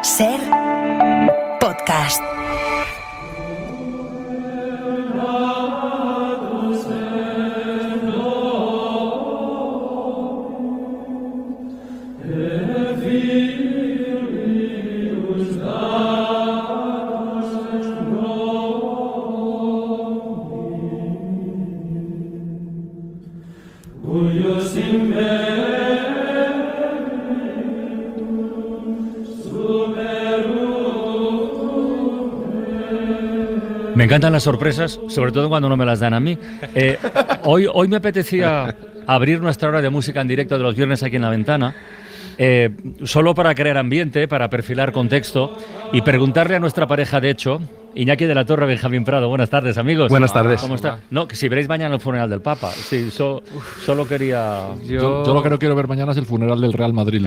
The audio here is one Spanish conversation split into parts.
Ser podcast. Me encantan las sorpresas, sobre todo cuando no me las dan a mí. Hoy me apetecía abrir nuestra hora de música en directo de los viernes aquí en La Ventana, solo para crear ambiente, para perfilar contexto y preguntarle a nuestra pareja de hecho, Iñaki de la Torre, Benjamín Prado. Buenas tardes, amigos. Buenas tardes. ¿Cómo está? No, que si veréis mañana el funeral del Papa. Sí, solo quería... Yo lo que no quiero ver mañana es el funeral del Real Madrid.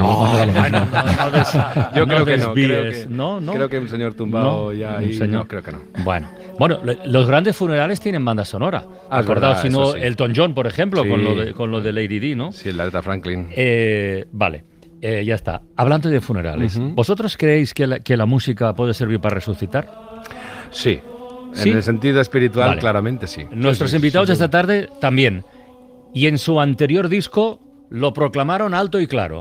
Yo creo que no. Creo que un señor tumbado ya ahí. No, creo que no. Bueno, los grandes funerales tienen banda sonora. Acordaos, si no, sí. Elton John, por ejemplo, sí. con lo de Lady Di, ¿no? Sí, el de Aretha Franklin. Vale. Ya está. Hablando de funerales, ¿vosotros creéis que la música puede servir para resucitar? Sí. ¿Sí? En el sentido espiritual, vale. Claramente sí. Nuestros invitados esta tarde también. Y en su anterior disco lo proclamaron alto y claro.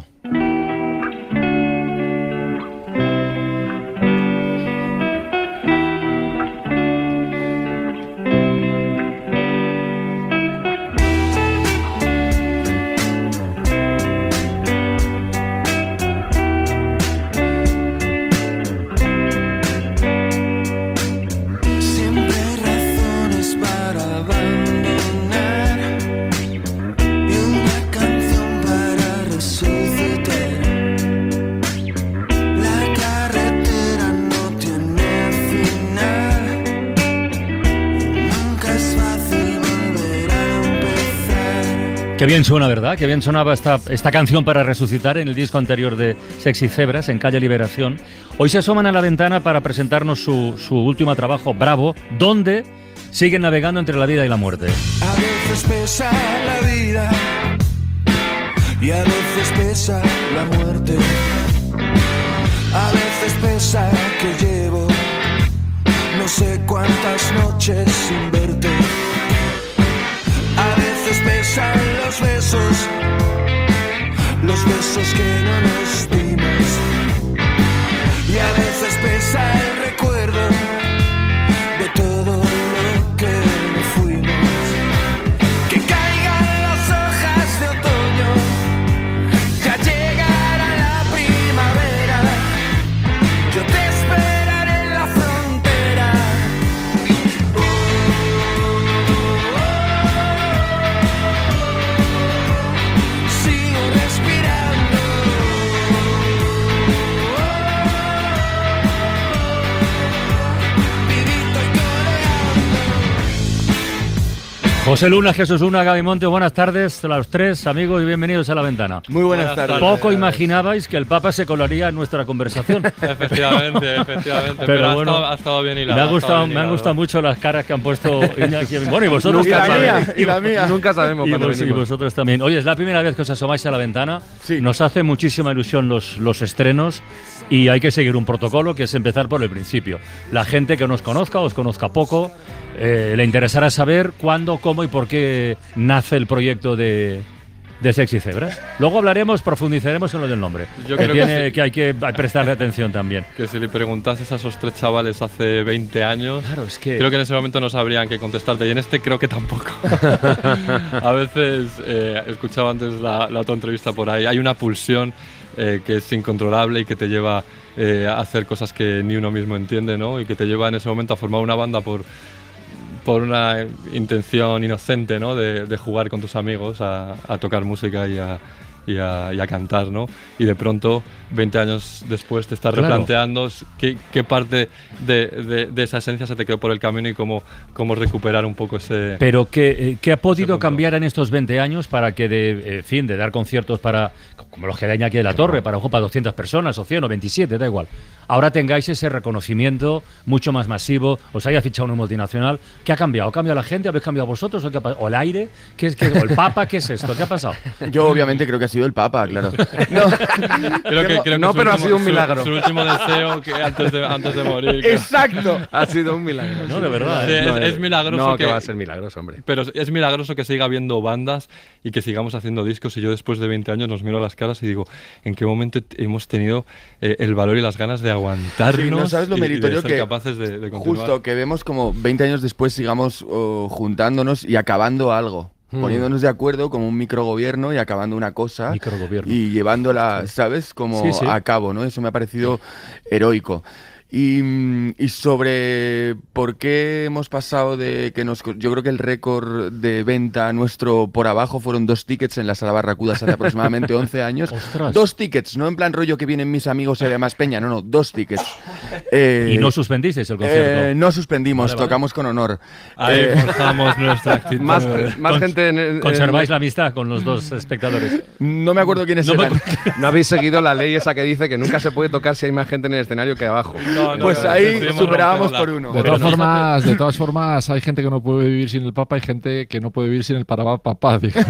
Qué bien suena, ¿verdad? Qué bien sonaba esta canción para resucitar en el disco anterior de Sexy Zebras, en Calle Liberación. Hoy se asoman a La Ventana para presentarnos su último trabajo, Bravo, donde siguen navegando entre la vida y la muerte. A veces pesa la vida y a veces pesa la muerte. A veces pesa que llevo no sé cuántas noches sin verte. A veces pesan los besos que no nos dimos. Y a veces pesa el recuerdo de todo lo que no fuimos. Que caigan las hojas de otoño, ya llegará la primavera. Yo te esperaré en la frontera. José Luna, Jesús Luna, Gaby Monte, buenas tardes a los tres, amigos, y bienvenidos a La Ventana. Muy buenas tardes. Poco imaginabais que el Papa se colaría en nuestra conversación. Efectivamente. Pero bueno, ha estado bien hilado. Me han gustado mucho las caras que han puesto Iñaki. Bueno, y vosotros y la mía. Nunca sabemos cuándo venimos. Y vosotros también. Oye, es la primera vez que os asomáis a La Ventana. Sí. Nos hace muchísima ilusión los estrenos. Y hay que seguir un protocolo que es empezar por el principio. La gente que nos conozca, os conozca poco, le interesará saber cuándo, cómo y por qué nace el proyecto de Sexy Zebras. Luego profundizaremos en lo del nombre. Yo creo que hay que prestarle atención también. Que si le preguntases a esos tres chavales hace 20 años, claro, es que... creo que en ese momento no sabrían qué contestarte. Y en este creo que tampoco. A veces, escuchaba antes la otra entrevista por ahí, hay una pulsión que es incontrolable y que te lleva a hacer cosas que ni uno mismo entiende, ¿no? Y que te lleva en ese momento a formar una banda por una intención inocente, ¿no? De jugar con tus amigos a tocar música y a cantar, ¿no? Y de pronto, 20 años después, te estás replanteando qué parte de esa esencia se te quedó por el camino y cómo recuperar un poco ese... Pero ¿qué ha podido cambiar en estos 20 años para que, de dar conciertos como los que da Iñaki de la Torre, para 200 personas, o 100, o 27, da igual, ahora tengáis ese reconocimiento mucho más masivo, os haya fichado una multinacional? ¿Qué ha cambiado? ¿Ha cambiado la gente? ¿Habéis cambiado vosotros? ¿O el aire? ¿O el Papa? ¿Qué es esto? ¿Qué ha pasado? Yo obviamente creo que ha sido el Papa, claro. No, Creo que No, su pero ha último- sido un milagro. Su último deseo que antes de morir. exacto. Ha sido un milagro. No, de verdad. Sí, ¿eh? es milagroso No, que que va a ser milagroso, hombre. Pero es milagroso que siga habiendo bandas y que sigamos haciendo discos. Y yo después de 20 años nos miro a las caras y digo, ¿en qué momento hemos tenido el valor y las ganas de aguantarnos Sí, ¿no sabes lo y de meritorio ser que capaces de continuar? justo que vemos como 20 años después sigamos juntándonos y acabando algo? Poniéndonos de acuerdo como un microgobierno y acabando una cosa Microgobierno. y llevándola, ¿sabes? Como Sí, sí. a cabo, ¿no? Eso me ha parecido heroico. Y sobre por qué hemos pasado de que yo creo que el récord de venta nuestro por abajo fueron 2 tickets en la Sala Barracudas hace aproximadamente 11 años. Ostras. 2 tickets, no en plan rollo que vienen mis amigos y además Peña, no, 2 tickets. Y no suspendisteis el concierto. No suspendimos, Vale, vale. tocamos con honor. Ahí forjamos nuestra actitud. Más Con- gente en Conserváis la amistad con los dos espectadores. No me acuerdo quiénes No me eran. No habéis seguido la ley esa que dice que nunca se puede tocar si hay más gente en el escenario que abajo. Pues ahí superábamos por uno. De todas formas, hay gente que no puede vivir sin el Papa y gente que no puede vivir sin el Papá, digamos,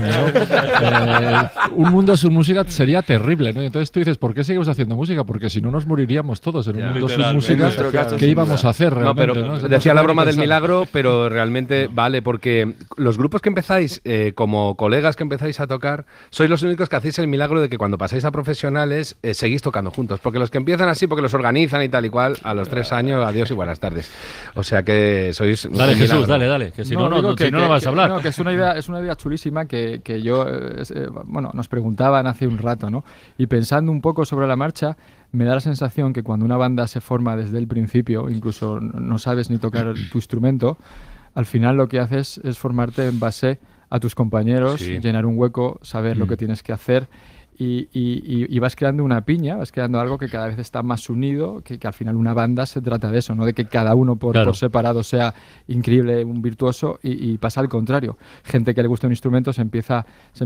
¿no? Un mundo sin música sería terrible, ¿no? Entonces tú dices, ¿por qué seguimos haciendo música? Porque si no nos moriríamos todos en un mundo sin literalmente. música. En nuestro caso, ¿Qué sin íbamos duda. a hacer No, realmente? pero ¿no? decía la broma del Pensar. milagro, pero realmente vale, porque los grupos que empezáis, como colegas que empezáis a tocar, sois los únicos que hacéis el milagro de que cuando pasáis a profesionales seguís tocando juntos. Porque los que empiezan así, porque los organizan y tal y cual, a los 3 años, adiós y buenas tardes. O sea que sois Dale, un Jesús, milagro. dale, que si no, digo si no vas a hablar. No, que es una idea chulísima que yo, bueno, nos preguntaban hace un rato, ¿no? Y pensando un poco sobre la marcha, me da la sensación que cuando una banda se forma desde el principio, incluso no sabes ni tocar tu instrumento, al final lo que haces es formarte en base a tus compañeros, Sí. llenar un hueco, saber lo que tienes que hacer. Y vas creando una piña, vas creando algo que cada vez está más unido, que al final una banda se trata de eso, no de que cada uno por separado sea increíble, un virtuoso, y pasa al contrario. Gente que le gusta un instrumento se empieza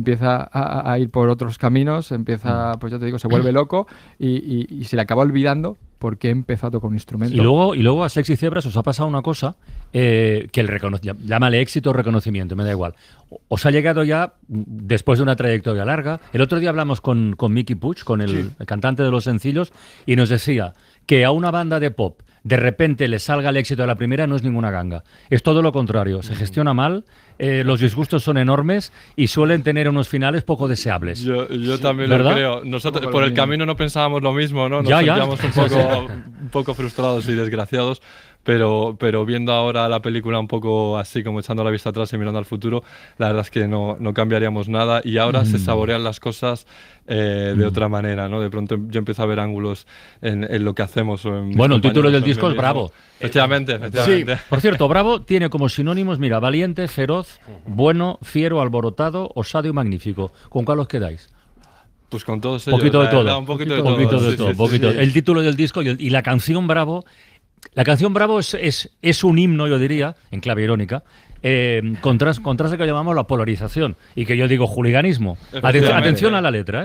a ir por otros caminos, pues ya te digo, se vuelve loco y se le acaba olvidando por qué empezó a tocar un instrumento. Y luego a Sexy Zebras os ha pasado una cosa que llámale éxito o reconocimiento, me da igual. Os ha llegado ya después de una trayectoria larga. El otro día hablamos con Miki Puig, con el cantante de los sencillos, y nos decía que a una banda de pop de repente le salga el éxito de la primera no es ninguna ganga. Es todo lo contrario. Se gestiona mal, los disgustos son enormes y suelen tener unos finales poco deseables. Yo también ¿verdad? lo creo. Nosotros Un poco por lo el mismo. camino no pensábamos lo mismo, ¿no? Nos Ya. sentíamos un poco frustrados y desgraciados, pero viendo ahora la película un poco así, como echando la vista atrás y mirando al futuro, la verdad es que no cambiaríamos nada y ahora se saborean las cosas de otra manera, ¿no? De pronto yo empiezo a ver ángulos en lo que hacemos. O en mis Bueno, el título compañeros, del en disco mí es mismo. Bravo. Efectivamente. Por cierto, Bravo tiene como sinónimos, mira, valiente, feroz, bueno, fiero, alborotado, osado y magnífico. ¿Con cuál os quedáis? Pues con todos ellos. Poquito de la todo. verdad, un poquito de Poquito todo. de Sí, todo, sí, poquito. sí. El título del disco y la canción Bravo. La canción Bravo es un himno, yo diría, en clave irónica, contra eso que llamamos la polarización y que yo digo juliganismo. Efectivamente. Atención a la letra, ¿eh?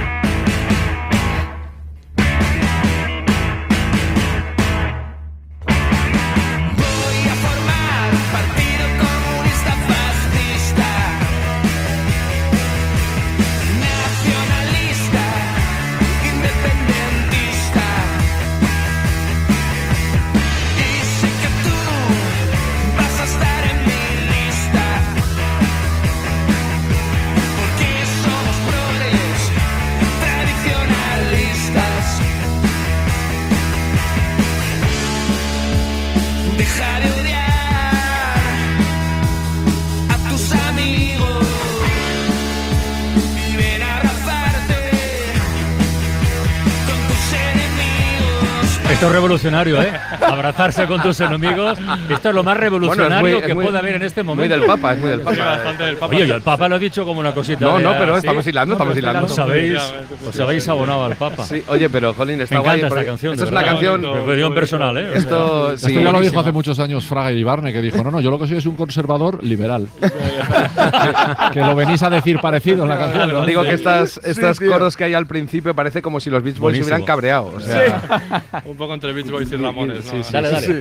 Voy a formar un partido comunista fascista, nacionalista, independentista. Y sé que tú vas a estar en mi lista, porque somos progres tradicionalistas. Deja de odiar a tus amigos y ven a abrazarte con tus enemigos. Esto es revolucionario, ¿eh? Abrazarse con tus enemigos. Esto es lo más revolucionario que puede haber en este Muy momento. del Papa, es muy del Sí, Papa. bastante del Papa. Oye, yo al Papa lo he dicho como una cosita. No, de, pero ¿sí? estamos hilando, estamos hilando. Os habéis abonado al Papa. Sí, oye, pero Jolín, está Me guay. encanta esta porque canción. Esto de es una verdad. canción. Opinión personal, ¿eh? Esto, sí, Esto ya lo dijo buenísima. hace muchos años Fraga Ibarne, que dijo, no, yo lo que soy es un conservador liberal. que lo venís a decir parecido en la canción, ¿no? Digo que estos coros que hay al principio parece como si los Beach Boys se Buenísimo. hubieran cabreado. O sea, Un poco entre Beach Boys y Ramones, ¿no? Dale, dale.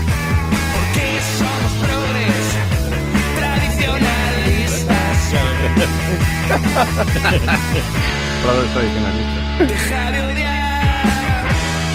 Porque somos progres tradicionalistas. Prado es tradicionalista. Deja de odiar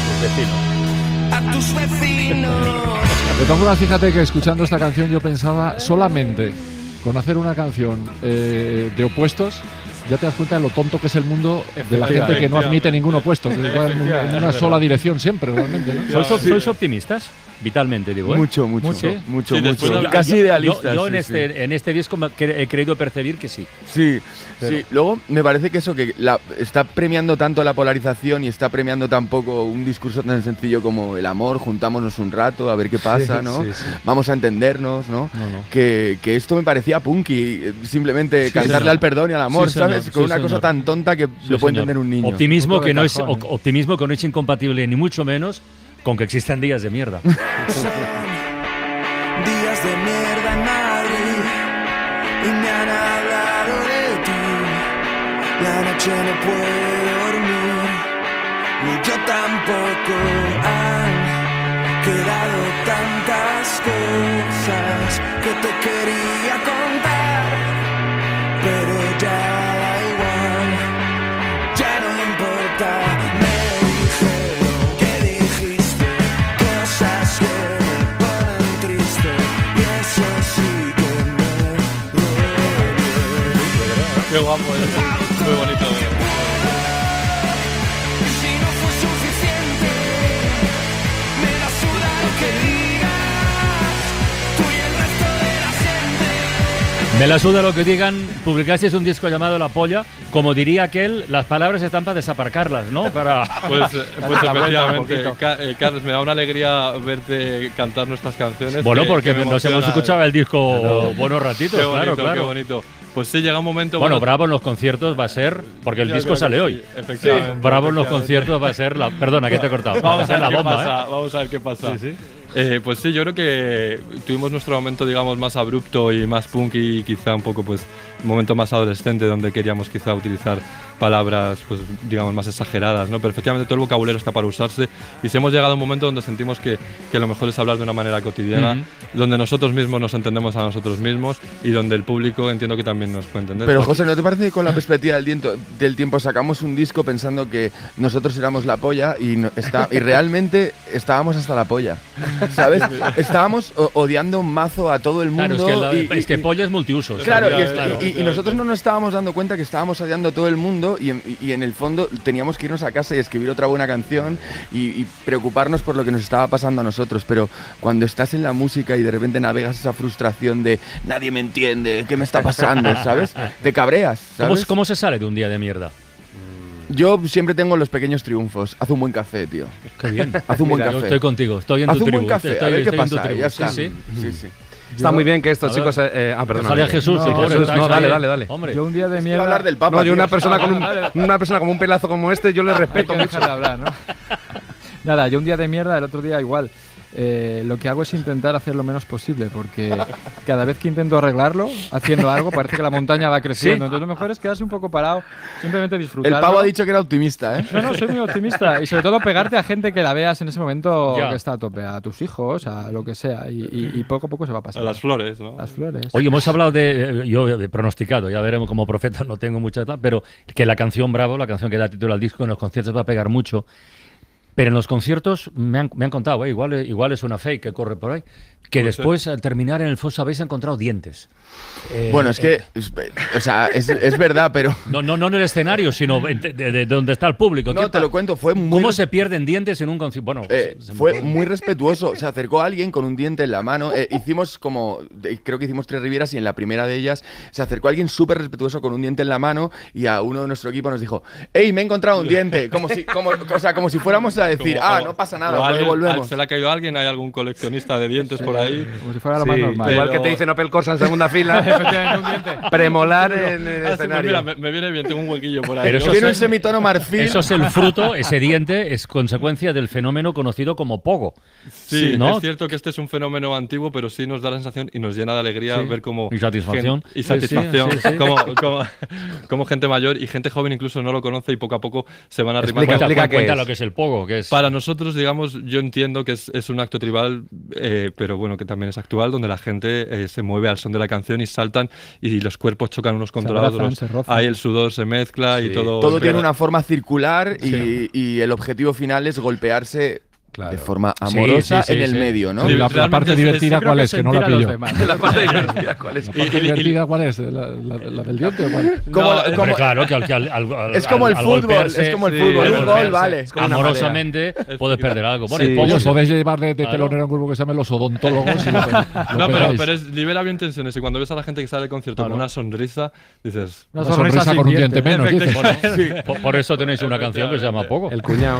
a tus vecinos. De todas formas, fíjate que escuchando esta canción yo pensaba solamente con hacer una canción de opuestos, ya te das cuenta de lo tonto que es el mundo de la gente que no admite ningún opuesto, que va en una sola dirección siempre, realmente, ¿no? ¿Sois optimistas? Vitalmente, digo. Mucho. Casi idealistas. Yo en este disco he creído percibir que sí. Sí. Luego me parece que eso, que está premiando tanto la polarización y está premiando tan poco un discurso tan sencillo como el amor, juntámonos un rato, a ver qué pasa, ¿no? Vamos a entendernos, ¿no? Que esto me parecía punky, simplemente cantarle al perdón y al amor, ¿sabes? Con una cosa tan tonta que lo puede entender un niño. Optimismo que no es incompatible, ni mucho menos, con que existan días de mierda. Días de mierda en Madrid y me han hablado de ti. La noche no puede dormir, ni yo tampoco. Han quedado tantas cosas que te quería contar, pero ya da igual, ya no importa. Qué guapo, muy bonito. Si no fue suficiente, me la suda lo que digas, tú y el resto de la gente. Me la suda lo que digan. Publicasteis un disco llamado La Polla. Como diría aquel, las palabras están para desaparcarlas, ¿no? Pues efectivamente, Carles, me da una alegría verte cantar nuestras canciones. Bueno, porque nos hemos escuchado el disco buenos ratitos, qué bonito, claro. Qué bonito. Pues sí, llega un momento... Bueno, Bravo en los conciertos va a ser... Porque el disco sale hoy. Efectivamente. Bravo en los conciertos va a ser la... Perdona, que te he cortado. Vamos a ver la qué bomba, pasa. Vamos a ver qué pasa. Sí. Pues sí, yo creo que tuvimos nuestro momento, digamos, más abrupto y más punk y quizá un poco, pues, un momento más adolescente donde queríamos quizá utilizar palabras, pues, digamos, más exageradas, ¿no? Pero efectivamente todo el vocabulario está para usarse y si hemos llegado a un momento donde sentimos que lo mejor es hablar de una manera cotidiana, donde nosotros mismos nos entendemos a nosotros mismos y donde el público entiendo que también nos puede entender. Pero José, ¿no te parece que con la perspectiva del tiempo sacamos un disco pensando que nosotros éramos la polla y realmente estábamos hasta la polla? ¿Sabes? Estábamos odiando un mazo a todo el mundo. Claro, es que polla es multiusos. Claro, y nosotros no nos estábamos dando cuenta que estábamos odiando a todo el mundo y en el fondo teníamos que irnos a casa y escribir otra buena canción y preocuparnos por lo que nos estaba pasando a nosotros. Pero cuando estás en la música y de repente navegas esa frustración de nadie me entiende, ¿qué me está pasando? ¿Sabes? Te cabreas, ¿sabes? ¿Cómo se sale de un día de mierda? Yo siempre tengo los pequeños triunfos. Haz un buen café, tío. Qué bien. Haz un buen Yo café. estoy contigo, estoy en tu Haz un tribu. buen café, a ver qué pasa. Ya está. Sí. Está muy bien que estos chicos... perdón. Sale a Jesús. No, dale. Hombre. Yo un día de mierda... hablar del Papa. No, yo una persona con un pelazo como este, yo le respeto mucho. Dejar de hablar, ¿no? Nada, yo un día de mierda, el otro día igual. Lo que hago es intentar hacer lo menos posible, porque cada vez que intento arreglarlo, haciendo algo, parece que la montaña va creciendo. Entonces lo mejor es quedarse un poco parado, simplemente disfrutar. El pavo ha dicho que era optimista, ¿eh? No, soy muy optimista. Y sobre todo pegarte a gente que la veas en ese momento Ya. que está a tope, a tus hijos, a lo que sea. Y poco a poco se va a pasar. A las flores, ¿no? Las flores. Oye, hemos hablado yo he pronosticado, ya veremos, como profeta no tengo mucha edad, pero que la canción Bravo, la canción que da título al disco, en los conciertos va a pegar mucho. Pero en los conciertos me han contado, igual es una fake que corre por ahí, que después al terminar en el foso habéis encontrado dientes. Bueno, es que, es verdad, pero... No en el escenario, sino de donde está el público. No, te lo cuento, fue muy... ¿Cómo se pierden dientes en un concierto? Bueno, fue muy respetuoso. Se acercó alguien con un diente en la mano. Hicimos creo que hicimos 3 Rivieras y en la primera de ellas se acercó alguien súper respetuoso con un diente en la mano y a uno de nuestro equipo nos dijo: ¡Ey, me he encontrado un diente! Como si fuéramos a decir, no pasa nada, pues devolvemos. ¿Se le ha caído a alguien? ¿Hay algún coleccionista de dientes por ahí? Como si fuera lo más normal. Igual que te dicen Opel Corsa en segunda fila. Efectivamente, un diente. Premolar en el Pues escenario. mira, me viene bien, tengo un huequillo por ahí. Pero eso Tiene un semitono marfil. Eso es el fruto, ese diente es consecuencia del fenómeno conocido como pogo. Sí, ¿no? es cierto que este es un fenómeno antiguo, pero sí nos da la sensación y nos llena de alegría ver cómo... Y satisfacción. Como gente mayor y gente joven incluso no lo conoce y poco a poco se van arrimando. Cuenta lo que es el pogo. que es... Para nosotros, digamos, yo entiendo que es un acto tribal, pero bueno, que también es actual, donde la gente se mueve al son de la canción y saltan y los cuerpos chocan unos contra otros. Ahí el sudor se mezcla y todo... Todo tiene una forma circular y el objetivo final es golpearse de forma amorosa en el medio, ¿no? Sí, la parte divertida, ¿cuál es? Que no la pillo. La parte divertida, ¿cuál es? ¿La parte divertida cuál es? ¿La del diente o cuál? Claro, que es como el fútbol, es como el fútbol. Un gol, vale. Amorosamente puedes perder algo. Bueno, podéis llevarle de telonero a un grupo que se llama Los Odontólogos. No, pero libera bien tensiones. Y cuando ves a la gente que sale del concierto con una sonrisa, dices... Una sonrisa con un diente menos, dices. Por eso tenéis una canción que se llama Poco. El cuñado.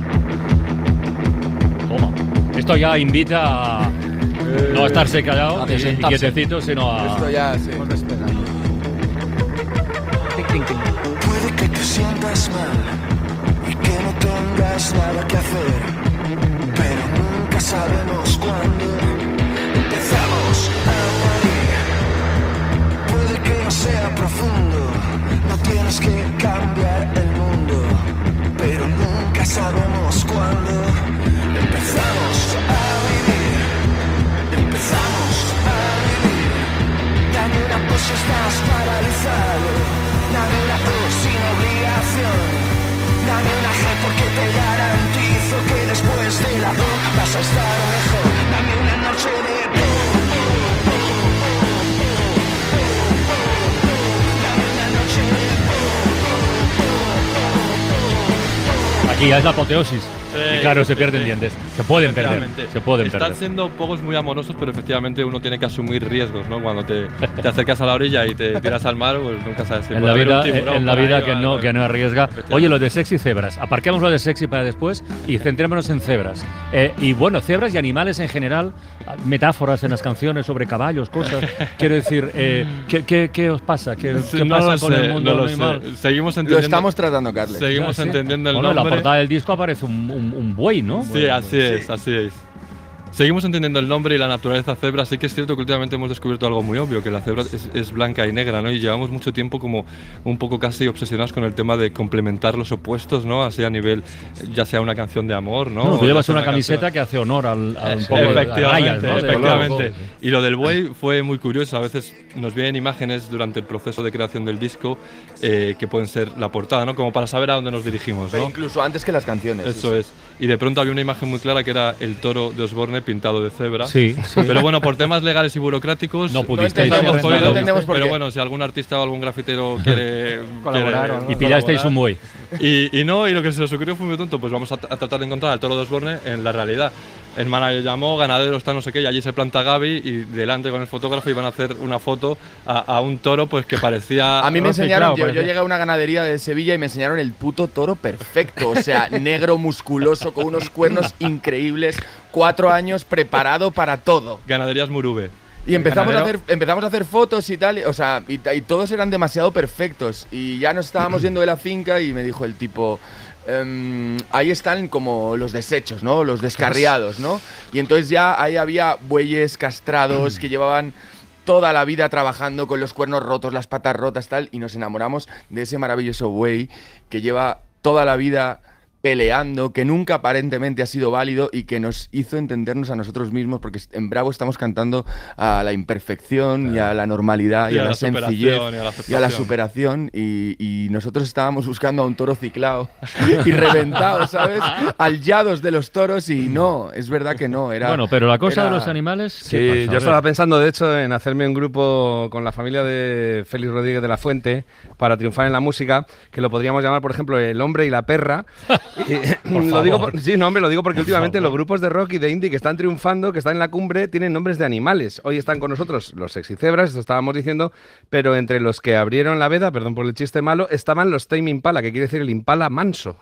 Esto ya invita a no a estarse callado y quietecito, sino a... Esto ya, sí. Puede que te sientas mal y que no tengas nada que hacer, pero nunca sabemos cuándo empezamos a morir. Puede que no sea profundo, no tienes que cambiar el mundo, pero nunca sabemos cuándo empezamos a vivir. Empezamos a vivir. Dame una cosa, estás paralizado. Dame una tos sin obligación. Dame una G porque te garantizo que después de la O vas a estar mejor. Dame una noche de Aquí ya es la apoteosis. Y claro, se pierden dientes. Se pueden perder. Están siendo pocos muy amorosos, pero efectivamente uno tiene que asumir riesgos, ¿no? Cuando te acercas a la orilla y te tiras al mar, pues nunca sabes si en la vida que no arriesga. Oye, lo de sexy cebras. Aparquemos lo de sexy para después y centrémonos en cebras. Y bueno, cebras y animales en general, metáforas en las canciones sobre caballos, cosas. Quiero decir, ¿qué os pasa? ¿Qué pasa con el mundo animal? Seguimos entendiendo. Lo estamos tratando, Carles. Seguimos entendiendo el nombre. En la portada del disco aparece un buey, ¿no? Sí, así es. Seguimos entendiendo el nombre y la naturaleza cebra. Sí que es cierto que últimamente hemos descubierto algo muy obvio, que la cebra es blanca y negra, ¿no? Y llevamos mucho tiempo como un poco casi obsesionados con el tema de complementar los opuestos, ¿no? Así a nivel, ya sea una canción de amor, ¿no? Tú llevas una camiseta que hace honor al poco de rayas, ¿no? Efectivamente. Y lo del buey fue muy curioso. A veces nos vienen imágenes durante el proceso de creación del disco que pueden ser la portada, ¿no? Como para saber a dónde nos dirigimos, ¿no? Pero incluso antes que las canciones. Eso es. Y de pronto había una imagen muy clara que era el toro de Osborne pintado de cebra. Sí. Pero bueno, por temas legales y burocráticos no pudisteis. Pero bueno, si algún artista o algún grafitero quiere colaborar y pillasteis un buey. Y lo que se nos ocurrió fue muy tonto, pues vamos a tratar de encontrar al toro de Osborne en la realidad. El manager llamó, ganadero está no sé qué, y allí se planta Gaby y delante con el fotógrafo iban a hacer una foto a un toro pues que parecía... A mí me enseñaron, yo llegué a una ganadería de Sevilla y me enseñaron el puto toro perfecto, o sea, negro, musculoso, con unos cuernos increíbles, 4 años preparado para todo. Ganaderías Murube. Y empezamos a hacer fotos y tal, o sea, y todos eran demasiado perfectos. Y ya nos estábamos yendo de la finca y me dijo el tipo... ahí están como los desechos, ¿no? Los descarriados, ¿no? Y entonces ya ahí había bueyes castrados que llevaban toda la vida trabajando con los cuernos rotos, las patas rotas, tal, y nos enamoramos de ese maravilloso buey que lleva toda la vida peleando, que nunca aparentemente ha sido válido y que nos hizo entendernos a nosotros mismos, porque en Bravo estamos cantando a la imperfección y a la normalidad y a la sencillez y a la superación y nosotros estábamos buscando a un toro ciclado y reventado, ¿sabes? Aliados de los toros y no, es verdad que no. Bueno, pero la cosa de los animales... Sí, yo estaba pensando de hecho en hacerme un grupo con la familia de Félix Rodríguez de la Fuente para triunfar en la música, que lo podríamos llamar, por ejemplo, El hombre y la perra. Lo digo porque últimamente los grupos de rock y de indie que están triunfando, que están en la cumbre, tienen nombres de animales. Hoy están con nosotros los sexy cebras, esto estábamos diciendo, pero entre los que abrieron la veda, perdón por el chiste malo, estaban los Tame Impala, que quiere decir el impala manso.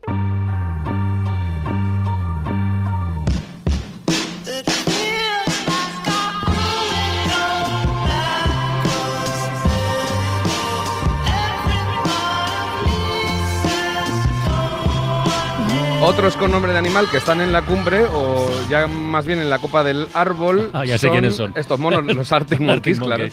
Otros con nombre de animal que están en la cumbre o ya más bien en la copa del árbol. Ya sé quiénes son. Estos monos, los Arctic Monkeys, claro.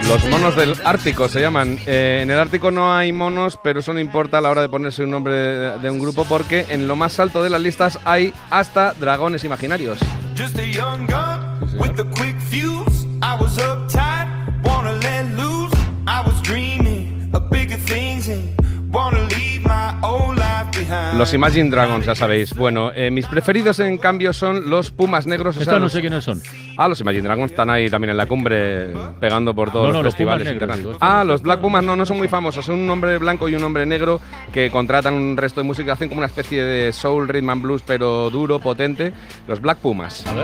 Los monos del Ártico se llaman. En el Ártico no hay monos, pero eso no importa a la hora de ponerse un nombre de un grupo, porque en lo más alto de las listas hay hasta dragones imaginarios. Just a young gun with a quick fuse. I was uptight, wanna let loose. I was dreaming of bigger things and wanna leave my old life behind. Los Imagine Dragons, ya sabéis. Bueno, mis preferidos en cambio son los Pumas Negros. Estos no sé quiénes son. Los Imagine Dragons están ahí también en la cumbre, pegando por todos los festivales Pumas negros, internacionales. Los Black Pumas no son muy famosos. Son un hombre blanco y un hombre negro que contratan un resto de música. Hacen como una especie de soul, rhythm and blues, pero duro, potente. Los Black Pumas. A ver.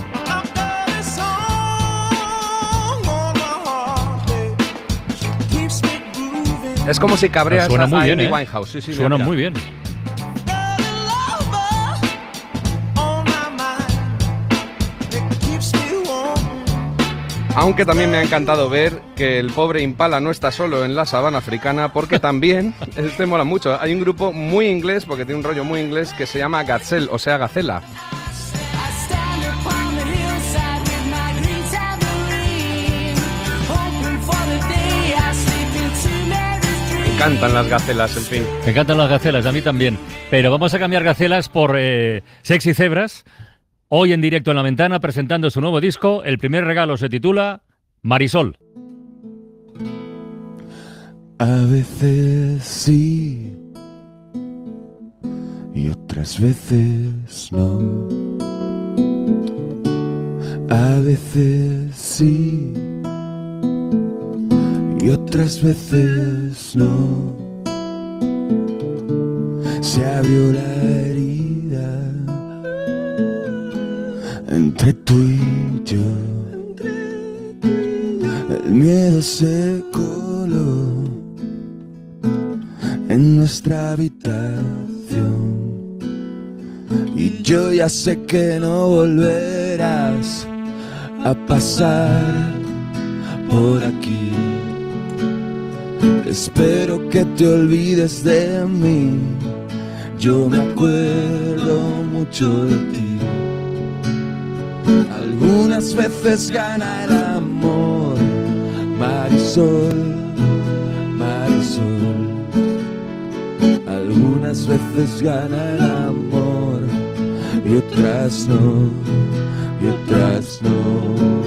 Es como si cabreas suena muy a bien, Amy Winehouse. Sí, suena mira. muy bien. Aunque también me ha encantado ver que el pobre Impala no está solo en la sabana africana, porque también, este mola mucho, hay un grupo muy inglés, porque tiene un rollo muy inglés, que se llama Gazelle, o sea, Gacela. Me encantan las gacelas, en fin. Me encantan las gacelas, a mí también. Pero vamos a cambiar gacelas por Sexy Zebras. Hoy en directo en La Ventana, presentando su nuevo disco. El primer regalo se titula Marisol. A veces sí y otras veces no. A veces sí y otras veces no. Se abrió la herida entre tú y yo. El miedo se coló en nuestra habitación y yo ya sé que no volverás a pasar por aquí. Espero que te olvides de mí. Yo me acuerdo mucho de ti. Algunas veces gana el amor, Marisol, Marisol. Algunas veces gana el amor y otras no, y otras no.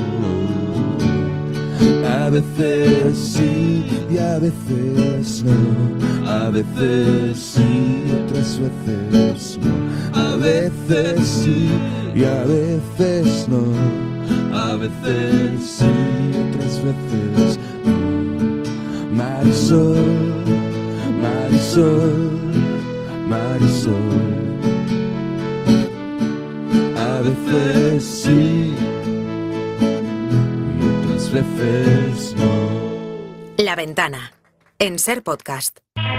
A veces sí y a veces no. A veces sí y otras veces no. A veces sí y a veces no. A veces sí y otras veces no. Marisol, Marisol, Marisol. A veces sí y otras veces no. La Ventana, en Ser Podcast.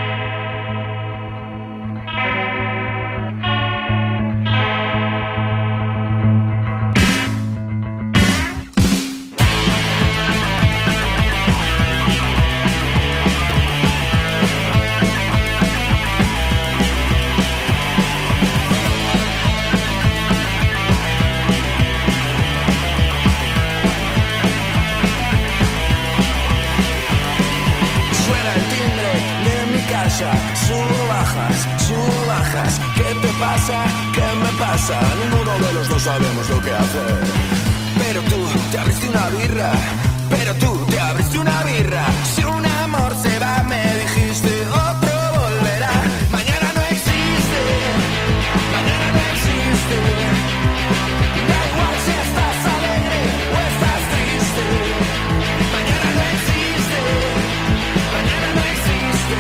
Subo, bajas, ¿qué te pasa? ¿Qué me pasa? Ninguno de los dos sabemos lo que hacer. Pero tú te abriste una birra, pero tú te abriste una birra. Si un amor se va, me dijiste, otro volverá. Mañana no existe, mañana no existe. Da igual si estás alegre o estás triste. Mañana no existe, mañana no existe.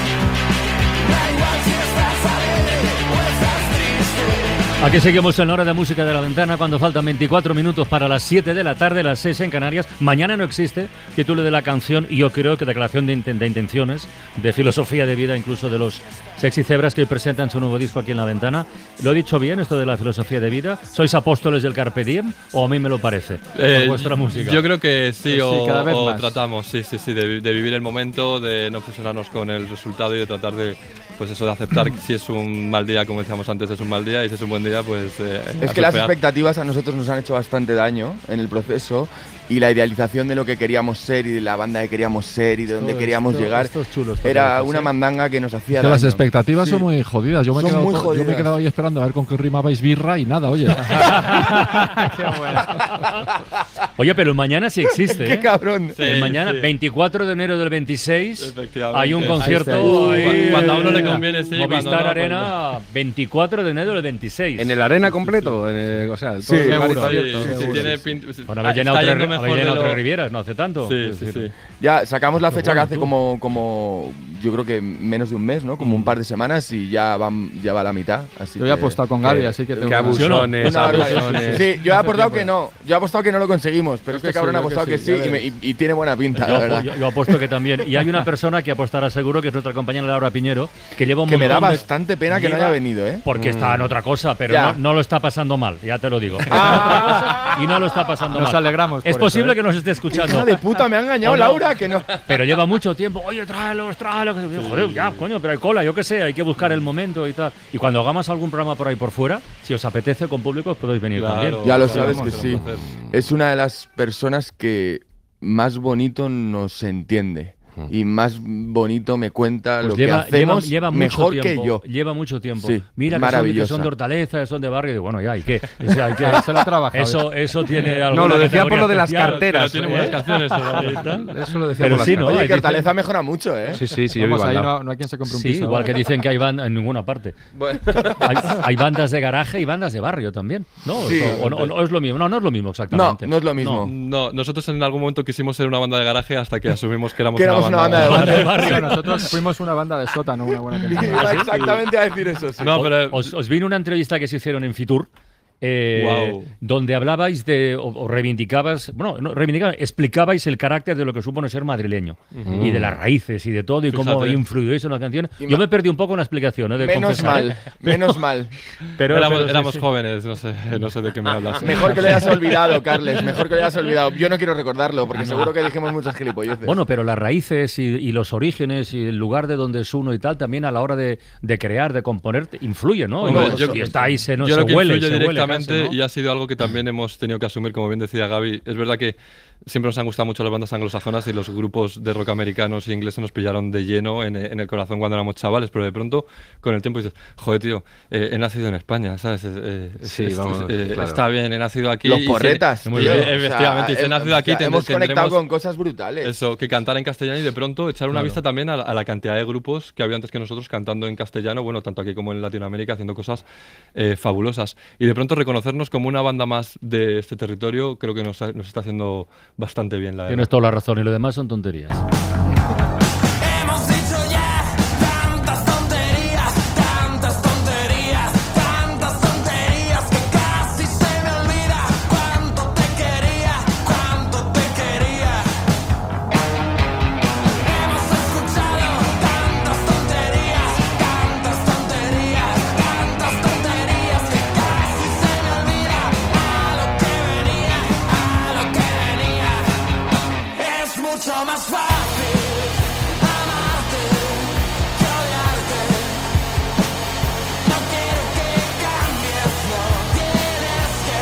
Aquí seguimos en la hora de música de La Ventana cuando faltan 24 minutos para las 7 de la tarde, las 6 en Canarias. Mañana no existe, título de la canción, y yo creo que declaración de intenciones, de filosofía de vida, incluso de los Sexy Zebras que hoy presentan su nuevo disco aquí en La Ventana. ¿Lo he dicho bien, esto de la filosofía de vida? ¿Sois apóstoles del Carpe Diem o a mí me lo parece? Por vuestra música. Yo creo que sí, Pues sí, cada vez o más. tratamos, de vivir el momento, de no obsesionarnos con el resultado y de tratar de, pues eso, de aceptar que si es un mal día, como decíamos antes, es un mal día, y si es un buen día, realidad pues... es que las expectativas a nosotros nos han hecho bastante daño en el proceso, y la idealización de lo que queríamos ser y de la banda que queríamos ser y de dónde queríamos llegar era una mandanga que nos hacía daño. Las expectativas son muy jodidas. Yo me he quedado ahí esperando a ver con qué rimabais birra y nada, oye. Qué bueno. Oye, pero mañana sí existe. ¡Qué cabrón! Sí, mañana, sí. 24 de enero del 26, Efectivamente. hay un Ahí concierto. está. Cuando a uno le conviene, sí. cuando Movistar no, Arena, 24 de enero del 26. ¿En el arena completo? O sea, todo el lugar está abierto. Sí, tiene Bueno, habéis llenado está tres, yendo mejor de lo- Tres Rivieras, no hace tanto. Sí, Es sí, decir, sí. Ya sacamos la fecha que hace tú. como yo creo que menos de un mes, ¿no? Como un par de semanas y ya va a la mitad. Así Yo he apostado con Gaby, así que tengo Qué una- abusones, Una barbaridad. abusones. Sí, yo he apostado que no. Yo he apostado que no lo conseguimos, pero Yo este que cabrón sí, ha yo apostado que que sí, sí y tiene buena pinta, la verdad. Yo apuesto que también. Y hay una persona que apostará seguro, que es nuestra compañera Laura Piñero, que lleva un Que me da montón de- bastante pena que no lleva- haya venido, ¿eh? Porque está en otra cosa, pero Ya. no lo está pasando mal, ya te lo digo. Y no lo está pasando Nos mal. alegramos Es por eso, posible ¿eh? que nos esté escuchando. Hija de puta, me ha engañado ¿O no? Laura, que no. Pero lleva mucho tiempo. Oye, tráelos. Joder, ya, coño, pero hay cola, yo qué sé, hay que buscar el momento y tal. Y cuando hagamos algún programa por ahí por fuera, si os apetece con público, os podéis venir Claro. también. Ya lo Claro, sabes vamos que a sí. hacer. Es una de las personas que más bonito nos entiende y más bonito me cuenta Pues lo que hacemos lleva mucho mejor tiempo, que yo. Lleva mucho tiempo. Sí, Mira que maravillosa. son de Hortaleza, son de barrio. Y digo, bueno, ya, ¿y qué? O sea, hay que Se lo ha trabajado. eso tiene algo. No, lo decía por lo de las carteras. Pero tiene buenas canciones todavía. Eso lo decía Pero por sí, las ¿no? Oye, Hay que Hortaleza mejora mucho, ¿eh? Sí, sí, sí, yo Vamos, vivo al ahí lado. no hay quien se compre un Sí, piso. igual ahora. que dicen que hay bandas en ninguna parte. Hay bandas de garaje y bandas de barrio también, ¿no? Sí. O es lo mismo. No es lo mismo No, exactamente. no es lo mismo. No, nosotros en algún momento quisimos ser una banda de garaje hasta que asumimos que éramos Que éramos una banda de Banda de Sí, barrio. nosotros fuimos una banda de sótano, una buena cantidad. Iba exactamente a decir eso. Sí. No, pero Os vino una entrevista que se hicieron en Fitur. Guau. Donde hablabais o reivindicabais, explicabais el carácter de lo que supone ser madrileño y de las raíces y de todo y cómo Fíjate. influyó eso en la canción. Y Yo me perdí un poco en la explicación, de Menos confesar, mal, menos mal. Pero éramos sí. jóvenes, no sé de qué me hablas. Mejor que lo hayas olvidado, Carles. Mejor que lo hayas olvidado. Yo no quiero recordarlo porque seguro que dijimos muchas gilipolleces. Bueno, pero las raíces y los orígenes y el lugar de donde es uno y tal, también a la hora de crear, de componer, influye, ¿no? Hombre, Y está ahí, se Yo creo que huele, influye se huele directamente casi, ¿no? y ha sido algo que también hemos tenido que asumir, como bien decía Gaby. Es verdad que siempre nos han gustado mucho las bandas anglosajonas y los grupos de rock americanos y ingleses nos pillaron de lleno en el corazón cuando éramos chavales, pero de pronto, con el tiempo dices, joder, tío, he nacido en España, ¿sabes? Sí, vamos, claro. Está bien, he nacido aquí. Los y porretas, muy tío. bien, O sea, efectivamente, y si he nacido aquí, hemos conectado tendremos con cosas brutales. eso, que cantar en castellano y de pronto echar una vista también a la cantidad de grupos que había antes que nosotros cantando en castellano, bueno, tanto aquí como en Latinoamérica, haciendo cosas fabulosas. Y de pronto reconocernos como una banda más de este territorio, creo que nos está haciendo bastante bien, la verdad. Tienes toda la razón y lo demás son tonterías. Hemos dicho ya tantas tonterías que casi se me olvida cuánto te quería. Hemos escuchado tantas tonterías que casi se me olvida a lo que venía. Es mucho más fácil amarte que odiarte. No quiero que cambies, no tienes que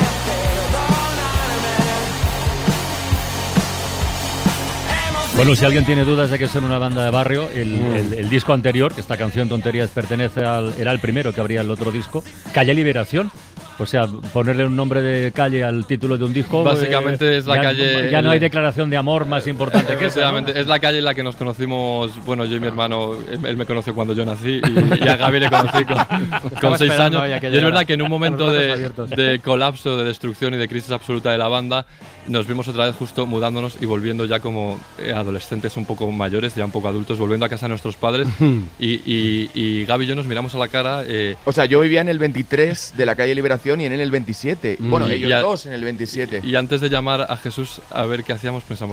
perdonarme. Bueno, si alguien tiene dudas de que son una banda de barrio, el disco anterior, que esta canción Tonterías pertenece era el primero que abría el otro disco, Calle Liberación. O sea, ponerle un nombre de calle al título de un disco. Básicamente es la calle. Ya no hay declaración de amor más importante que esa, ¿no? Efectivamente, es la calle en la que nos conocimos, bueno, yo y mi hermano, él me conoció cuando yo nací y a Gaby le conocí con 6 esperando años. ahí a Y que es llegara. verdad que en un momento Con los brazos abiertos. de colapso, de destrucción y de crisis absoluta de la banda, nos vimos otra vez justo mudándonos y volviendo ya como adolescentes un poco mayores, ya un poco adultos, volviendo a casa de nuestros padres. y Gaby y yo nos miramos a la cara. O sea, yo vivía en el 23 de la calle Liberación y en el 27. Bueno, Y ellos ya- dos en el 27. Y antes de llamar a Jesús a ver qué hacíamos, pensamos,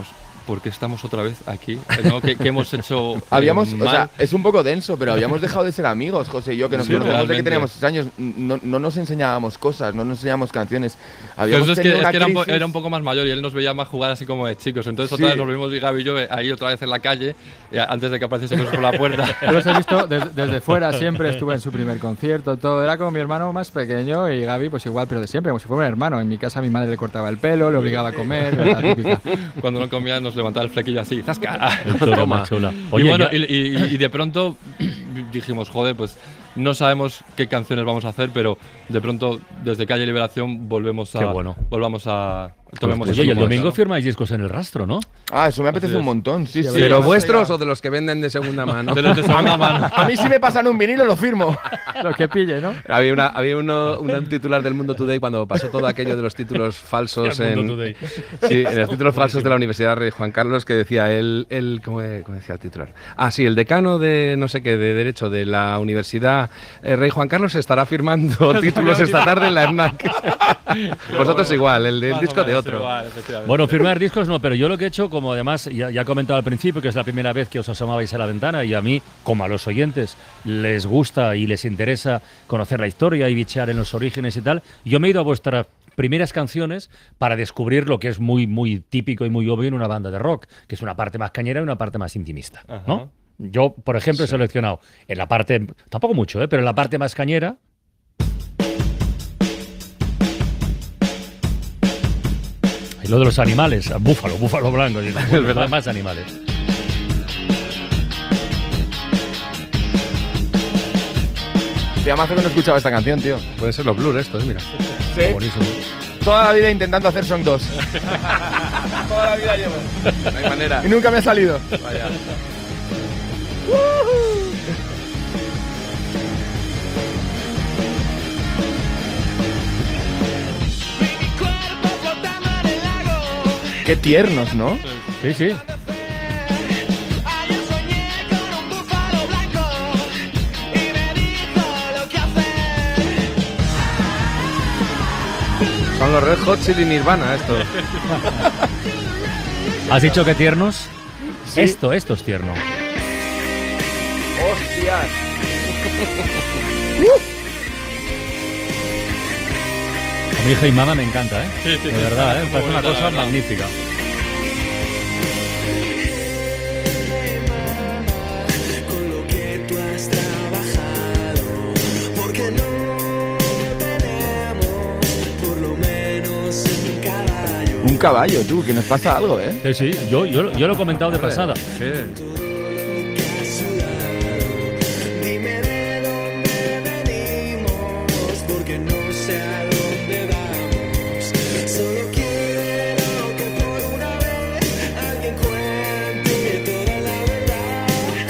¿por qué estamos otra vez aquí? ¿No? ¿Qué hemos hecho Habíamos, mal? o sea, es un poco denso, pero habíamos dejado de ser amigos, José y yo, que nos conocemos de que realmente. teníamos 6 años. No nos enseñábamos cosas, no nos enseñábamos canciones. Pero Habíamos es que tenido una era un poco más mayor y él nos veía más jugar así como de chicos. Entonces otra vez nos vimos Gaby y yo ahí otra vez en la calle, antes de que apareciésemos por la puerta. Yo los he visto desde fuera, siempre estuve en su primer concierto, todo. Era como mi hermano más pequeño y Gaby pues igual, pero de siempre, como si fuera un hermano. En mi casa mi madre le cortaba el pelo, le obligaba a comer, la típica. Cuando no comía nos levantaba el flequillo así, ¡zasca! Toma. Chula. Oye, Oye, bueno, ya- y de pronto dijimos, joder, pues no sabemos qué canciones vamos a hacer, pero de pronto desde Calle Liberación volvemos Qué bueno. tomemos Oye, y eso el como domingo eso. firmáis discos en el Rastro, ¿no? Ah, eso me apetece Así es. un montón, sí. ¿Pero No vuestros sé. o de los que venden de segunda mano? De los de segunda mano. A mí si me pasan un vinilo lo firmo. Lo que pille, ¿no? Había un titular del Mundo Today cuando pasó todo aquello de los títulos falsos El Mundo en, Today. sí, en los títulos falsos de la Universidad Rey Juan Carlos, que decía ¿cómo decía el titular? Ah, sí, el decano de no sé qué, de Derecho de la Universidad Rey Juan Carlos estará firmando títulos esta tarde en la ERNAC. Vosotros igual, el del disco de otro. Bueno, firmar discos no, pero yo lo que he hecho, como además ya he comentado al principio, que es la primera vez que os asomabais a la ventana y a mí, como a los oyentes, les gusta y les interesa conocer la historia y bichear en los orígenes y tal, yo me he ido a vuestras primeras canciones para descubrir lo que es muy, muy típico y muy obvio en una banda de rock, que es una parte más cañera y una parte más intimista, ¿no? Ajá. Yo, por ejemplo, he seleccionado en la parte, tampoco mucho, pero en la parte más cañera, y lo de los animales, búfalo blanco, y los más animales. Hacía mazo que no escuchaba esta canción, tío. Puede ser los Blur estos, mira. Sí. Buenísimo. Toda la vida intentando hacer Song 2. Toda la vida llevo. No hay manera. Y nunca me ha salido. Vaya. Qué tiernos, ¿no? Sí, sí. Son los Red Hot Chili Nirvana esto. ¿Has dicho que tiernos? Esto es tierno. ¡Hostias! A mi hija y mamá me encanta, ¿eh? Sí, sí, De sí, verdad, ¿eh? muy Parece una bonita, cosa la verdad. magnífica. Con lo que tú has trabajado, porque no tenemos por lo menos un caballo. Un caballo, tú, que nos pasa algo, ¿eh? Sí, sí, yo lo he comentado de pasada. Dime de dónde venimos, porque no sé a dónde vamos. Solo quiero que por una vez alguien cuente toda la verdad.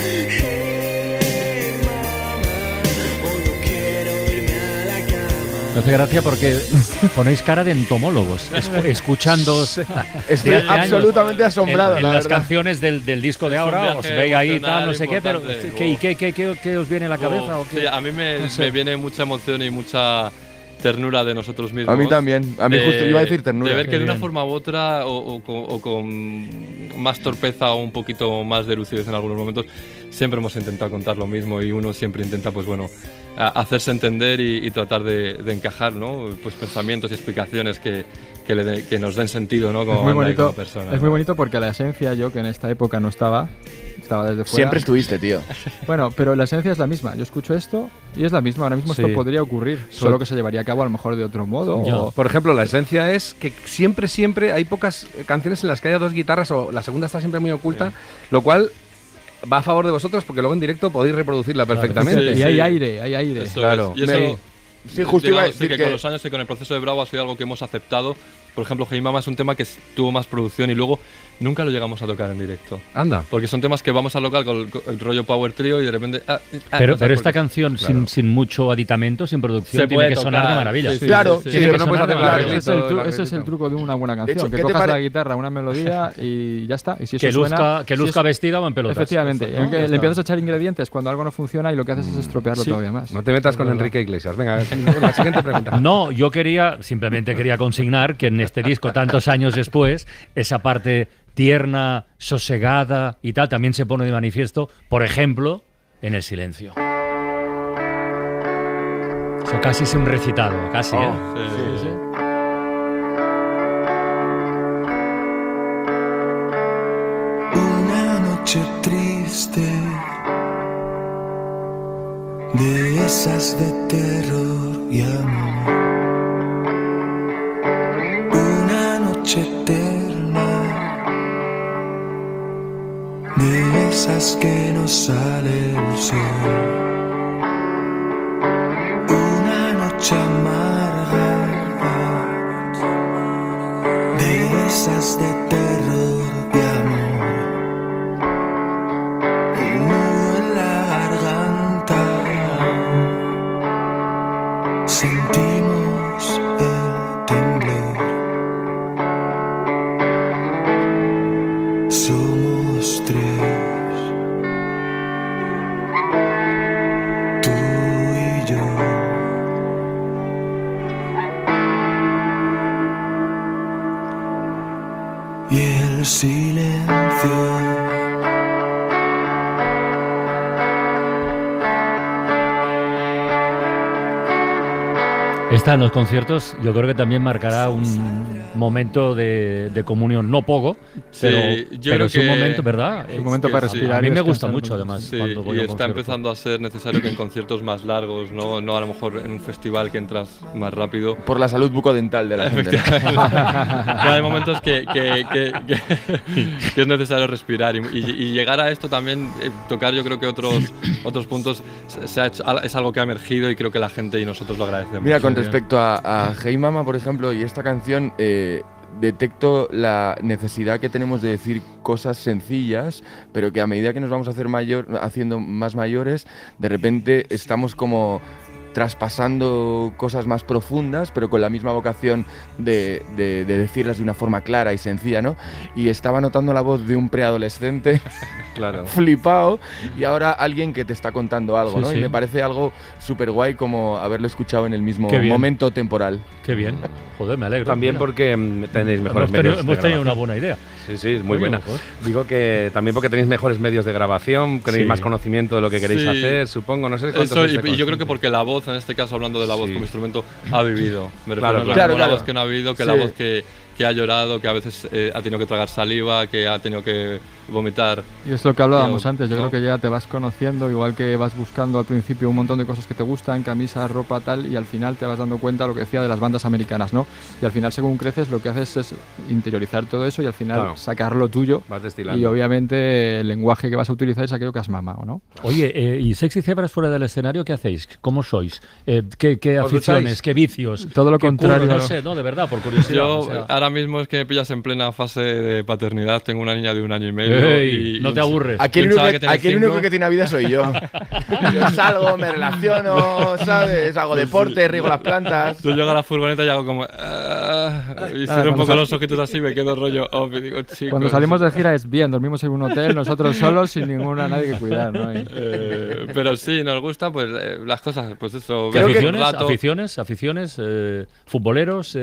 Hey, mamá, hoy no quiero irme a la cama. Me hace gracia porque ponéis cara de entomólogos, escuchando Estoy absolutamente asombrado, en la las verdad. canciones del disco de Es un ahora, viaje os veis ahí emocional tal, no sé qué, pero importante. ¿y qué os viene a la cabeza? ¿O qué? Sí, a mí me No sé. me viene mucha emoción y mucha ternura de nosotros mismos. A mí también. A mí justo iba a decir ternura. De ver Qué que de una bien. forma u otra, o con más torpeza o un poquito más de lucidez en algunos momentos, siempre hemos intentado contar lo mismo y uno siempre intenta, pues bueno, hacerse entender y tratar de encajar, ¿no? Pues pensamientos y explicaciones que nos den sentido, ¿no? Como Es muy banda y como bonito, persona. es muy bonito porque la esencia, yo que en esta época no estaba desde fuera. Siempre estuviste, tío. Bueno, pero la esencia es la misma. Yo escucho esto y es la misma. Ahora mismo Sí. esto podría ocurrir, solo que se llevaría a cabo a lo mejor de otro modo. Ya. O... Por ejemplo, la esencia es que siempre hay pocas canciones en las que haya dos guitarras o la segunda está siempre muy oculta, lo cual va a favor de vosotros porque luego en directo podéis reproducirla perfectamente. Sí, Y hay sí. aire. Eso Claro. es. Y eso, Sí, justo iba a digamos, sí, decir que con los años y con el proceso de Bravo ha sido algo que hemos aceptado. Por ejemplo, Hey Mama es un tema que tuvo más producción y luego nunca lo llegamos a tocar en directo. Anda. Porque son temas que vamos a local con el rollo Power Trio y de repente... Pero no sabes esta por qué. canción Claro. sin mucho aditamento, sin producción, Se tiene puede que sonar de tocar, maravilla. sí, sí, Claro, sí, sí. Tiene que pero no puedes sonar de hacer la maravilla. Ese es el truco de una buena canción. hecho, que ¿qué te cojas pare- la guitarra, una melodía y ya está. Y si eso Que suena, luzca si es- vestida o en pelotas. Efectivamente. Eso, ¿no? Aunque Ya le está. empiezas a echar ingredientes cuando algo no funciona y lo que haces es estropearlo Sí. todavía más. No te metas con Enrique Iglesias. Venga, la siguiente pregunta. No, yo simplemente quería consignar que en este disco, tantos años después, esa parte tierna, sosegada y tal, también se pone de manifiesto, por ejemplo, en el silencio. Eso casi es un recitado, casi, ¿eh? Sí. Una noche triste, de esas de terror y amor. Una noche eterna, de esas que no sale el sol. Una noche amarga, de esas de terror y amor. Un nudo en la garganta, sentimos el temblor. Somos tres, tú y yo. Y el silencio. Esta en los conciertos yo creo que también marcará un momento de comunión, no poco, pero es un momento, ¿verdad? Es un momento para respirar. A mí y me gusta descansar mucho, un además. Sí, cuando voy y a un está concierto. empezando a ser necesario que en conciertos más largos, no a lo mejor en un festival que entras más rápido. Por la salud bucodental de la gente. Pero hay momentos que es necesario respirar y llegar a esto también, tocar yo creo que otros puntos es algo que ha emergido y creo que la gente y nosotros lo agradecemos. Mira, con respecto a Hey Mama, por ejemplo, y esta canción, detecto la necesidad que tenemos de decir cosas sencillas, pero que a medida que nos vamos a haciendo más mayores, de repente estamos como traspasando cosas más profundas, pero con la misma vocación de decirlas de una forma clara y sencilla, ¿no? Y estaba notando la voz de un preadolescente Claro. flipado y ahora alguien que te está contando algo, Sí, ¿no? sí. Y me parece algo súper guay como haberlo escuchado en el mismo Qué bien. momento temporal. Qué bien. Joder, me alegro. También Mira. porque tenéis mejores medios de hemos tenido una grabación. buena idea. Sí, sí, es muy Coño, buena. joder. Digo que también porque tenéis mejores medios de grabación, tenéis Sí. más conocimiento de lo que queréis Sí. hacer, supongo, no sé cuántos Eso, sois de y yo creo que conscientes. porque la voz, en este caso hablando de la voz Sí. como instrumento, ha vivido. Me refiero Claro, no es lo claro. mismo la Claro, voz que no ha vivido que Sí. la voz que ha llorado, que a veces ha tenido que tragar saliva, que ha tenido que vomitar. Y es lo que hablábamos Pero, antes, yo ¿no? creo que ya te vas conociendo, igual que vas buscando al principio un montón de cosas que te gustan, camisas, ropa, tal, y al final te vas dando cuenta lo que decía de las bandas americanas, ¿no? Y al final, según creces, lo que haces es interiorizar todo eso y al final Claro. sacar lo tuyo. Vas destilando. Y obviamente el lenguaje que vas a utilizar es aquello que has mamado, ¿no? Oye, ¿y Sexy Zebras fuera del escenario qué hacéis? ¿Cómo sois? ¿Qué ¿Os aficiones? lucháis? ¿Qué vicios? Todo lo ¿Qué contrario, curro? No ¿no? sé, no, de verdad, por curiosidad. Yo o sea. ahora mismo es que me pillas en plena fase de paternidad, tengo una niña de 1 año y medio. Ey, y no te aburres. Aquí el Pensaba único, que tenéis aquí el único 5. que tiene vida soy yo. Yo salgo, me relaciono, ¿sabes? Hago deporte, riego las plantas. Yo llego a la furgoneta y hago como. Y cierro un poco los ojitos así, me quedo rollo. Oh, y digo, chicos. Cuando salimos de gira es bien, dormimos en un hotel, nosotros solos, sin nadie que cuidar, ¿no? Y- Pero sí, nos gusta pues las cosas, pues eso. ¿Qué ver un aficiones? rato. ¿Aficiones? ¿Futboleros?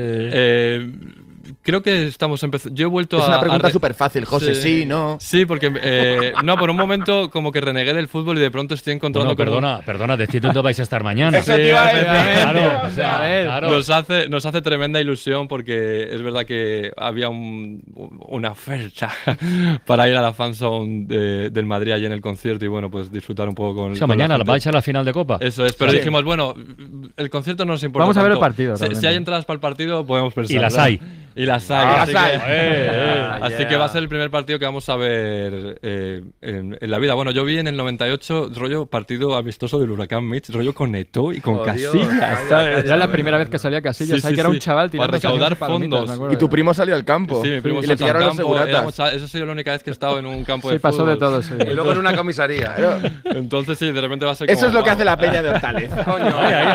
Creo que estamos empezando. Yo he vuelto Es a. una pregunta re- súper fácil, José, sí, ¿no? Sí, porque. No, por un momento como que renegué del fútbol y de pronto estoy encontrando. Bueno, perdona, decid dónde vais a estar mañana. Eso te iba a decir. Claro, o sea, claro. Nos hace tremenda ilusión porque es verdad que había una oferta para ir a la fanzone del Madrid allí en el concierto y bueno, pues disfrutar un poco con. O sea, con la mañana gente. vais a la final de Copa. Eso es, pero Sí. dijimos, bueno, el concierto no nos importa. Vamos a ver el tanto. partido, Si realmente. hay entradas para el partido, podemos pensar. Y las ¿verdad? hay. Y las hay. Ah, así las que- hay. Así que va a ser el primer partido que vamos a ver en la vida. Bueno, yo vi en el 98 rollo partido amistoso del Huracán Mitch, rollo con Eto'o y con Oh, Dios. Casillas, ¿sabes? Era la primera vez que salía Casillas, Sí, ahí sí, que era un sí. chaval Para tirando recaudar palomitas, fondos. me acuerdo. Y tu primo salió al campo Sí, mi primo y le salta al pillaron los campo, seguratas. esa ha sido la única vez que he estado en un campo Sí, de pasó de fútbol. todo, sí. Y luego en una comisaría. Entonces sí, de repente va a ser Eso como, es lo que wow. hace la peña de Hortales. Coño.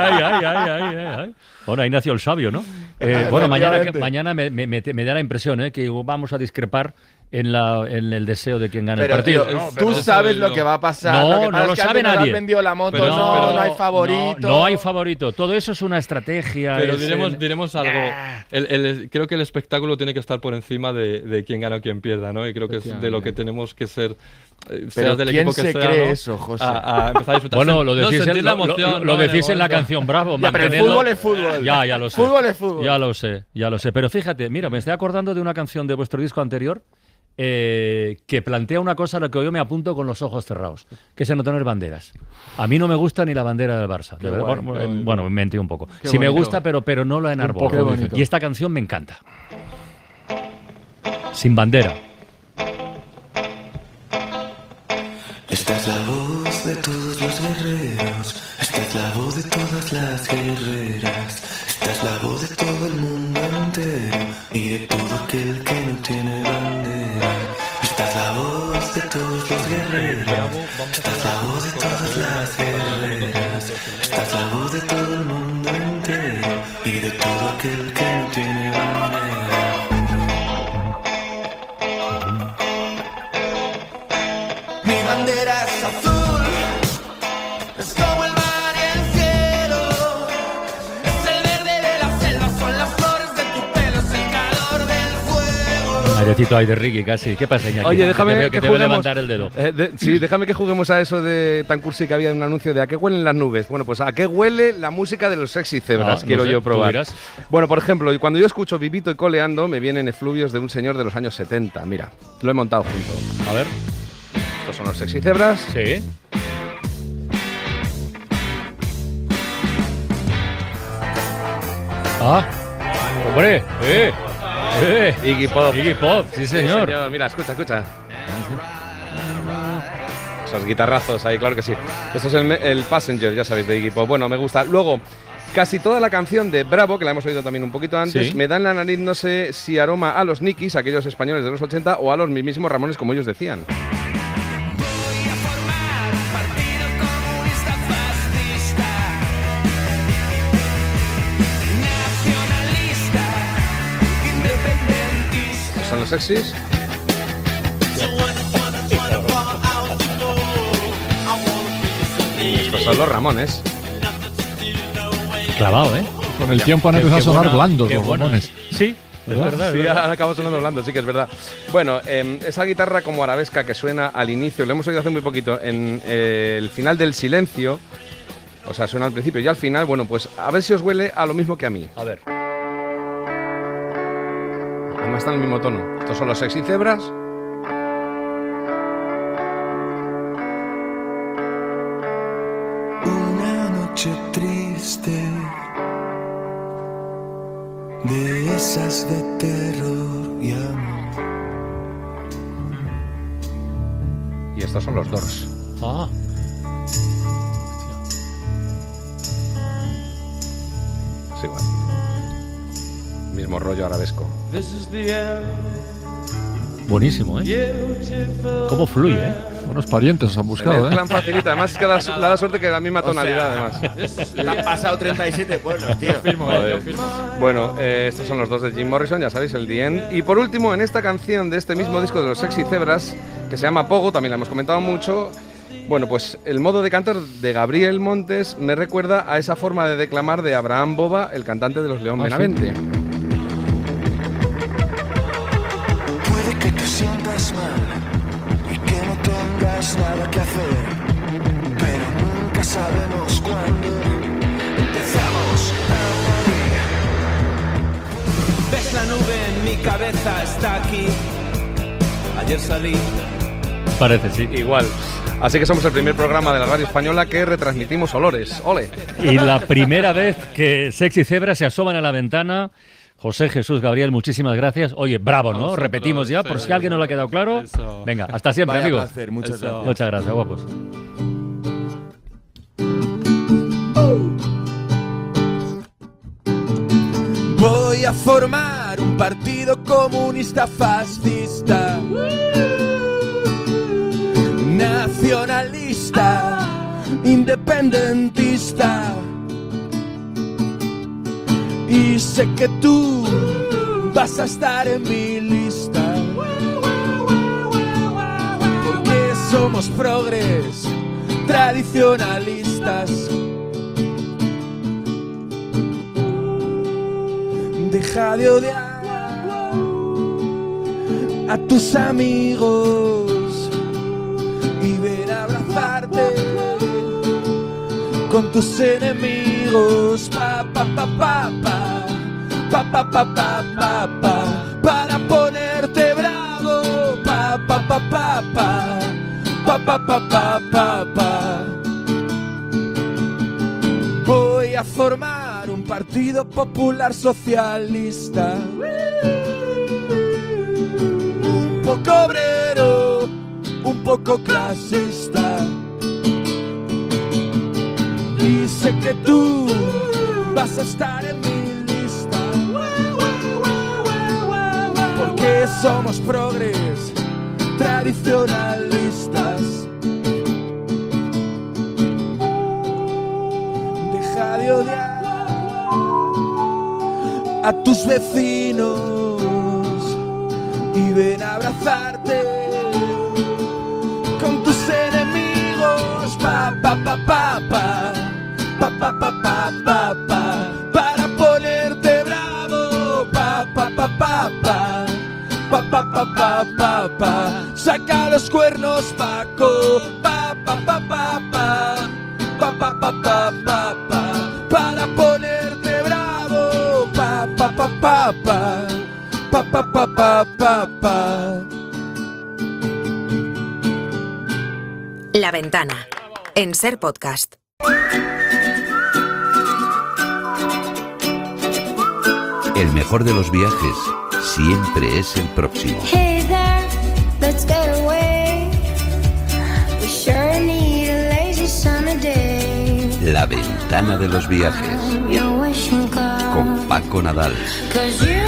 Ay. Bueno, ahí nació el sabio, ¿no? Bueno, Efectivamente. mañana me da la impresión que vamos a discrepar en el deseo de quien gana Pero, el partido. tío, No, tú pero sabes eso lo es que lo- va a pasar. No, lo que no pasa lo es que sabe alguien nos nadie. ha vendido la moto, Pero no hay favorito. No hay favorito. Todo eso es una estrategia. Pero es diremos algo. Creo que el espectáculo tiene que estar por encima de quién gana o quién pierda, ¿no? Y creo que es de lo que tenemos que ser. Pero Seas del ¿quién equipo que se sea, cree ¿no? eso, José? A empezar a disfrutar. Bueno, lo No, decís, sentir la emoción, lo ¿no? decís en la momento. canción Bravo. Ya, pero el mantenerlo- fútbol es fútbol. Ya lo sé. Fútbol es fútbol. Ya lo sé. Pero fíjate, mira, me estoy acordando de una canción de vuestro disco anterior que plantea una cosa a la que yo me apunto con los ojos cerrados, que es el no tener banderas. A mí no me gusta ni la bandera del Barça. De verdad. Bueno, me mentí un poco. Qué Sí me bonito. gusta, pero no la enarbola. Qué bonito. Y esta canción me encanta. Sin bandera. Esta es la voz de todos los guerreros, esta es la voz de todas las guerreras, esta es la voz de todo el mundo entero y de todo aquel que no tiene bandera. Esta es la voz de todos los guerreros, esta es la voz de todas las guerreras, esta es la voz de todo el mundo entero y de todo aquel que no tiene bandera. Mi bandera es azul, es como el mar y el cielo, es el verde de la selva, son las flores de tu pelo, es el calor del fuego. Airecito ahí de Ricky casi. ¿Qué pasa, Iñaki? Oye, déjame que que te veo juguemos. levantar el dedo. Sí, déjame que juguemos a eso de tan cursi que había en un anuncio de ¿a qué huelen las nubes? Bueno, pues ¿a qué huele la música de los Sexy Zebras? No Quiero sé, yo tú probar. dirás. Bueno, por ejemplo, cuando yo escucho Vivito y Coleando, me vienen efluvios de un señor de los años 70. Mira, lo he montado junto. A ver. Estos son los Sexy Zebras. Sí. Ah, hombre, Iggy Pop. Iggy Pop, sí señor. Mira, escucha. Esos guitarrazos ahí, claro que sí. Esto es el Passenger, ya sabéis, de Iggy Pop. Bueno, me gusta. Luego, casi toda la canción de Bravo, que la hemos oído también un poquito antes, Sí. me da en la nariz, no sé si aroma a los Nikis, aquellos españoles de los 80, o a los mismísimos Ramones, como ellos decían. Voy a formar un partido comunista fascista, nacionalista, independentista. ¿Son los Sexys? Estos son los Ramones. Clavado, ¿eh? Con el tiempo han empezado a sonar blandos los Ramones. Sí, es verdad. Sí, ahora acabo sonando blando, sí que es verdad. Bueno, esa guitarra como arabesca que suena al inicio, lo hemos oído hace muy poquito, en el final del Silencio, o sea, suena al principio y al final, bueno, pues a ver si os huele a lo mismo que a mí. A ver. Además están en el mismo tono. Estos son los Sexy Zebras. Una noche triste, de esas de terror y amor. Y estos son los Doors. Ah, Es igual. Mismo rollo arabesco. buenísimo, ¿eh? ¿Cómo fluye, eh? Buenos parientes os han buscado, El ¿eh? plan facilita, además es que da la suerte que la misma tonalidad, además. Te han pasado 37 pueblos, tío. Joder. Bueno, estos son los dos de Jim Morrison, ya sabéis, el The End. Y por último, en esta canción de este mismo disco de los Sexy Zebras, que se llama Pogo, también la hemos comentado mucho. Bueno, pues el modo de cantar de Gabriel Montes me recuerda a esa forma de declamar de Abraham Boba, el cantante de los León Benavente. Puede que te sientas mal y que no tengas nada que hacer, pero nunca sabemos cuándo empezamos a morir. Ves la nube en mi cabeza, está aquí. Ayer salí. Parece, sí. Igual. Así que somos el primer programa de la radio española que retransmitimos olores. ¡Ole! Y la primera vez que Sexy Zebras se asoman a la ventana. José Jesús Gabriel, muchísimas gracias. Oye, bravo, ¿no? Vosotros, Repetimos ya, por si a alguien no le ha quedado claro. Eso. Venga, hasta siempre, Vaya amigos. placer, muchas Eso. gracias. Muchas gracias, guapos. Voy a formar un partido comunista fascista, nacionalista, independentista. Y sé que tú vas a estar en mi lista. somos progres, tradicionalistas. Deja de odiar a tus amigos y ven a abrazarte con tus enemigos. Pa pa pa pa pa pa pa pa pa pa pa para ponerte bravo. Pa pa pa pa pa pa pa pa pa pa pa. Voy a formar un partido popular socialista, un poco obrero, un poco clasista. Y sé que tú vas a estar en mi lista, porque somos progres, tradicionalistas. Deja de odiar a tus vecinos y ven a abrazarte con tus enemigos. Pa pa pa pa pa pa pa pa pa pa pa para ponerte bravo. Pa pa pa pa pa pa pa pa pa pa pa saca los cuernos, Paco. Pa pa pa pa pa pa pa pa pa pa pa para ponerte bravo. Pa pa pa pa pa pa pa pa pa pa pa. La Ventana, en Ser Podcast. El mejor de los viajes siempre es el próximo. Hey there, let's get away. We sure need a lazy summer day. La Ventana de los viajes. Your wishing card. Con Paco Nadal. 'Cause you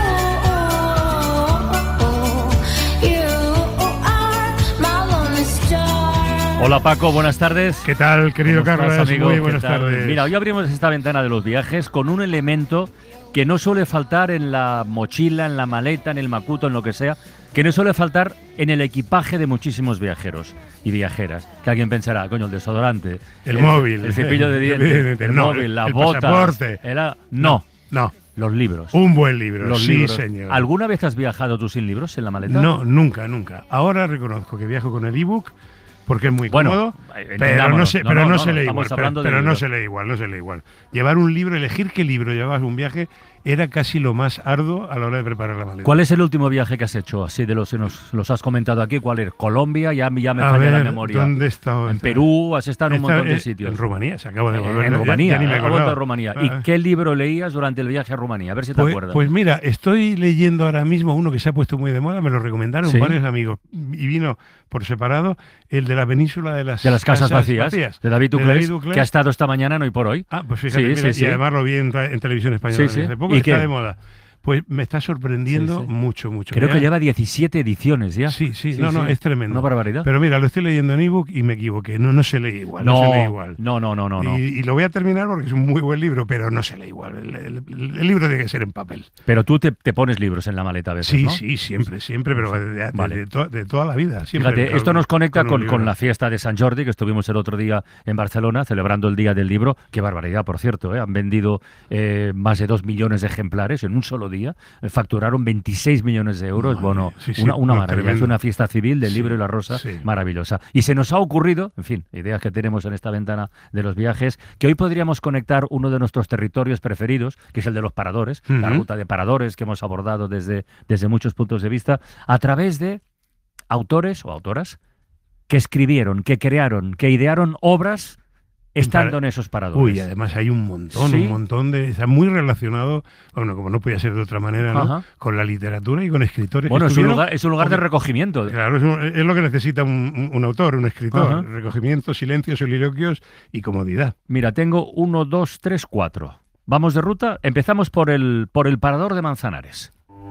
are my lonely star. Hola Paco, buenas tardes. ¿Qué tal, querido ¿Cómo estás, Carlos? amigo? Muy ¿Qué buenas tal? tardes. Mira, hoy abrimos esta ventana de los viajes con un elemento que no suele faltar en la mochila, en la maleta, en el macuto, en lo que sea, que no suele faltar en el equipaje de muchísimos viajeros y viajeras. Que alguien pensará, coño, el desodorante, El móvil, el cepillo de dientes, el no, móvil, las el botas. pasaporte. No, No, los libros. un buen libro, Los sí, libros. señor. ¿Alguna vez has viajado tú sin libros en la maleta? No, nunca, nunca. Ahora reconozco que viajo con el ebook porque es muy Bueno, cómodo, pero entendámonos. no se lee estamos igual. hablando de Pero no libros. se lee igual, no se lee igual. Llevar un libro, elegir qué libro llevabas un viaje, era casi lo más arduo a la hora de preparar la maleta. ¿Cuál es el último viaje que has hecho? Así de los que nos los has comentado aquí, ¿cuál es? Colombia, ya me A falla ver, la memoria. ¿dónde he estado? En Perú, has estado en un montón de sitios. En Rumanía, se acaba de volver. En ya- Rumanía, ya ni me ha vuelto acordaba. a Rumanía. ¿Y qué libro leías durante el viaje a Rumanía? A ver si te acuerdas. Pues mira, estoy leyendo ahora mismo uno que se ha puesto muy de moda, me lo recomendaron ¿Sí? varios amigos y vino por separado, el de la península de las Casas Vacías, de David Duclés, que ha estado esta mañana en Hoy por Hoy. Ah, pues fíjate, Sí, mira, sí, sí. y además lo vi en televisión española Sí, sí. hace poco, ¿Y está qué? de moda. Pues me está sorprendiendo Sí, sí. mucho, mucho. Creo Mira, que lleva 17 ediciones ya. Sí, no, es tremendo. Una barbaridad. Pero mira, lo estoy leyendo en ebook y me equivoqué. No se lee igual. No se lee igual. No. Y lo voy a terminar porque es un muy buen libro, pero no se lee igual. El libro tiene que ser en papel. Pero tú te pones libros en la maleta a veces, Sí, ¿no? sí, siempre, pero Vale. de toda la vida. Siempre. Fíjate, esto nos conecta un con libro. la fiesta de San Jordi, que estuvimos el otro día en Barcelona, celebrando el Día del Libro. Qué barbaridad, por cierto, ¿eh? Han vendido más de 2 millones de ejemplares en un solo día. Facturaron 26 millones de euros. Bueno, sí, sí, una no, maravilla. tremendo. Es una fiesta civil del Sí, libro y la rosa sí. maravillosa. Y se nos ha ocurrido, en fin, ideas que tenemos en esta ventana de los viajes, que hoy podríamos conectar uno de nuestros territorios preferidos, que es el de los paradores, la Ujú. ruta de paradores que hemos abordado desde muchos puntos de vista, a través de autores o autoras que escribieron, que crearon, que idearon obras estando en esos paradores. Uy, además hay un montón de... Está muy relacionado, bueno, como no podía ser de otra manera, ¿no? Ajá. Con la literatura y con escritores. Bueno, es un Estuvieron- lugar de recogimiento. Claro, es lo que necesita un autor, un escritor. Ajá. Recogimiento, silencio, soliloquios y comodidad. Mira, tengo 1, 2, 3, 4. Vamos de ruta. Empezamos por el parador de Manzanares.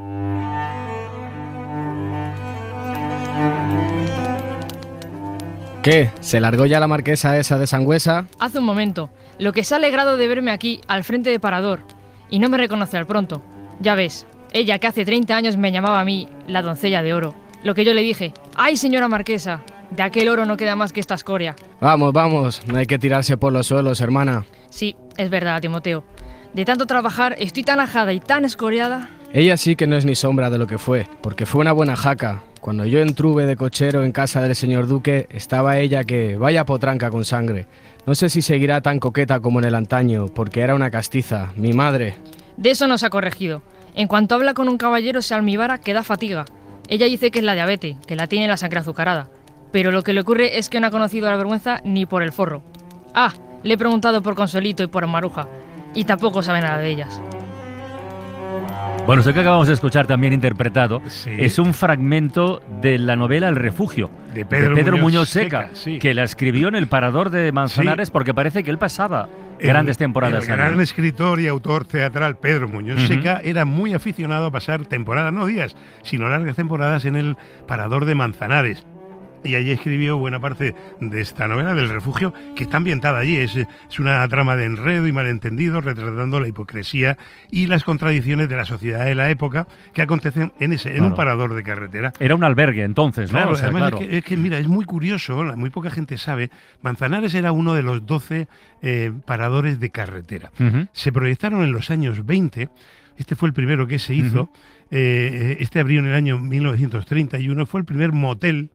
¿Qué? ¿Se largó ya la marquesa esa de Sangüesa? Hace un momento. Lo que se ha alegrado de verme aquí, al frente de Parador. Y no me reconoce al pronto. Ya ves, ella que hace 30 años me llamaba a mí la doncella de oro. Lo que yo le dije, ¡ay, señora marquesa! De aquel oro no queda más que esta escoria. Vamos, vamos, no hay que tirarse por los suelos, hermana. Sí, es verdad, Timoteo. De tanto trabajar, estoy tan ajada y tan escoriada. Ella sí que no es ni sombra de lo que fue, porque fue una buena jaca. Cuando yo entruve de cochero en casa del señor duque, estaba ella que vaya potranca con sangre. No sé si seguirá tan coqueta como en el antaño, porque era una castiza, mi madre. De eso nos ha corregido. En cuanto habla con un caballero se almibara que da fatiga. Ella dice que es la diabetes, que la tiene la sangre azucarada. Pero lo que le ocurre es que no ha conocido la vergüenza ni por el forro. Ah, le he preguntado por Consuelito y por Maruja, y tampoco sabe nada de ellas. Bueno, esto que acabamos de escuchar también interpretado es un fragmento de la novela El refugio, de Pedro Muñoz Seca, que la escribió en el Parador de Manzanares porque parece que él pasaba grandes temporadas. El gran escritor y autor teatral Pedro Muñoz Seca era muy aficionado a pasar temporadas, no días, sino largas temporadas en el Parador de Manzanares. Y allí escribió buena parte de esta novela del refugio, que está ambientada allí. Es una trama de enredo y malentendidos, retratando la hipocresía y las contradicciones de la sociedad de la época que acontecen en un parador de carretera. Era un albergue entonces, ¿no? Claro, O sea, además claro. es que, mira, es muy curioso, muy poca gente sabe. Manzanares era uno de los 12 paradores de carretera. Se proyectaron en los años 20. Este fue el primero que se hizo. Este abrió en el año 1931. Fue el primer motel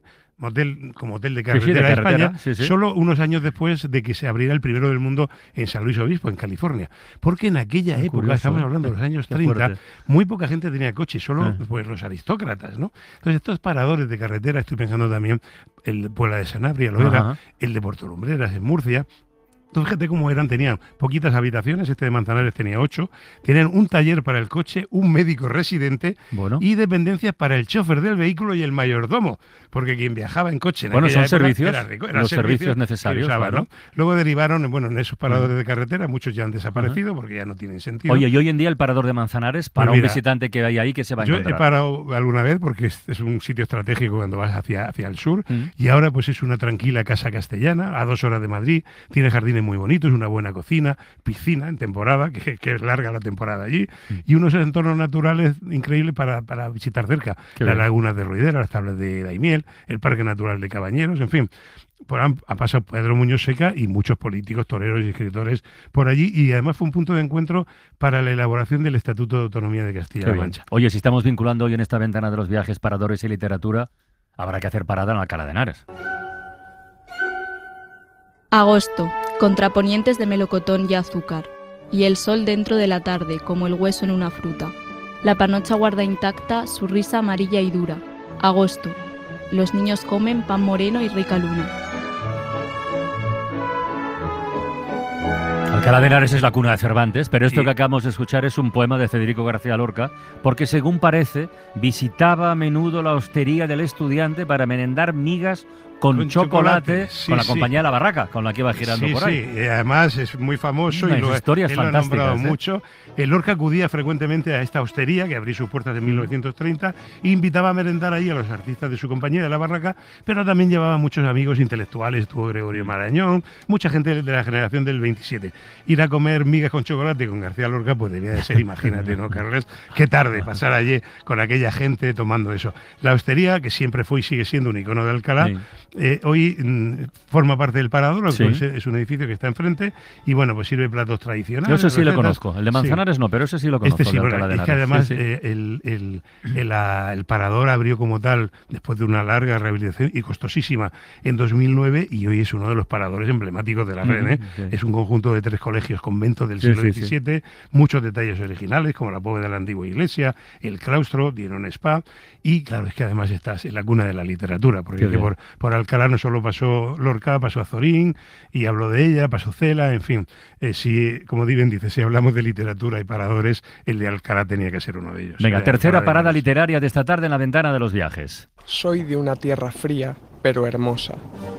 como hotel de carretera de España, solo unos años después de que se abriera el primero del mundo en San Luis Obispo, en California. Porque en aquella época, curioso, estamos hablando de los años 30, muy poca gente tenía coche, solo pues los aristócratas, ¿no? Entonces estos paradores de carretera, estoy pensando también el Puebla de Sanabria, lo era, el de Puerto Lumbreras, en Murcia. Entonces, fíjate cómo eran, tenían poquitas habitaciones, este de Manzanares tenía 8, tenían un taller para el coche, un médico residente y dependencias para el chofer del vehículo y el mayordomo, porque quien viajaba en coche en aquella son época servicios, eran los servicios necesarios. Usaban, Claro. ¿no? Luego derivaron, en esos paradores de carretera, muchos ya han desaparecido porque ya no tienen sentido. Oye, y hoy en día el Parador de Manzanares, para un visitante que vaya ahí, ¿qué se va a encontrar? Yo he parado alguna vez porque es un sitio estratégico cuando vas hacia el sur y ahora pues es una tranquila casa castellana, a 2 horas de Madrid, tiene jardines muy bonitos, una buena cocina, piscina en temporada, que es larga la temporada allí, y unos entornos naturales increíbles para visitar cerca. Las lagunas de Ruidera, las tablas de Daimiel, el Parque Natural de Cabañeros, en fin. Ha pasado Pedro Muñoz Seca y muchos políticos, toreros y escritores por allí, y además fue un punto de encuentro para la elaboración del Estatuto de Autonomía de Castilla-La Mancha. Oye, si estamos vinculando hoy en esta ventana de los viajes, paradores y literatura, habrá que hacer parada en Alcalá de Henares. Agosto, contraponientes de melocotón y azúcar, y el sol dentro de la tarde, como el hueso en una fruta. La panocha guarda intacta su risa amarilla y dura. Agosto, los niños comen pan moreno y rica luna. Alcalá de Henares es la cuna de Cervantes, pero esto que acabamos de escuchar es un poema de Federico García Lorca, porque según parece, visitaba a menudo la hostería del estudiante para merendar migas con chocolate, con la compañía de La Barraca, con la que iba girando por ahí. Sí, y además es muy famoso y lo ha nombrado mucho. Lorca acudía frecuentemente a esta hostería, que abrió sus puertas en 1930, e invitaba a merendar ahí a los artistas de su compañía de La Barraca, pero también llevaba muchos amigos intelectuales, estuvo Gregorio Marañón, mucha gente de la generación del 27. Ir a comer migas con chocolate con García Lorca, pues debía de ser, imagínate, ¿no, Carles? Qué tarde pasar allí con aquella gente tomando eso. La hostería, que siempre fue y sigue siendo un icono de Alcalá, hoy forma parte del Parador, es un edificio que está enfrente y bueno, pues sirve platos tradicionales. Yo ese sí lo conozco, el de Manzanares no, pero ese sí lo conozco. Es que además el Parador abrió como tal después de una larga rehabilitación y costosísima en 2009 y hoy es uno de los paradores emblemáticos de la red. Es un conjunto de 3 colegios conventos del siglo XVII, muchos detalles originales como la bóveda de la antigua iglesia, el claustro, tiene un spa y claro, es que además estás en la cuna de la literatura, porque por Alcalá no solo pasó Lorca, pasó Azorín y habló de ella, pasó Cela, en fin. Como Diven dice, si hablamos de literatura y paradores, el de Alcalá tenía que ser uno de ellos. Venga, tercera parada literaria de esta tarde en la ventana de los viajes. Soy de una tierra fría, pero hermosa.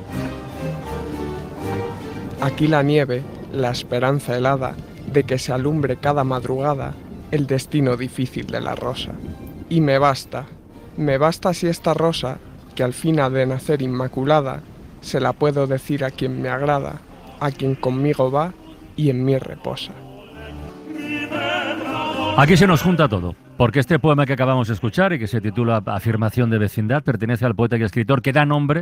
Aquí la nieve, la esperanza helada de que se alumbre cada madrugada el destino difícil de la rosa. Y me basta si esta rosa, que al fin ha de nacer inmaculada, se la puedo decir a quien me agrada, a quien conmigo va y en mí reposa. Aquí se nos junta todo, porque este poema que acabamos de escuchar y que se titula Afirmación de vecindad pertenece al poeta y escritor que da nombre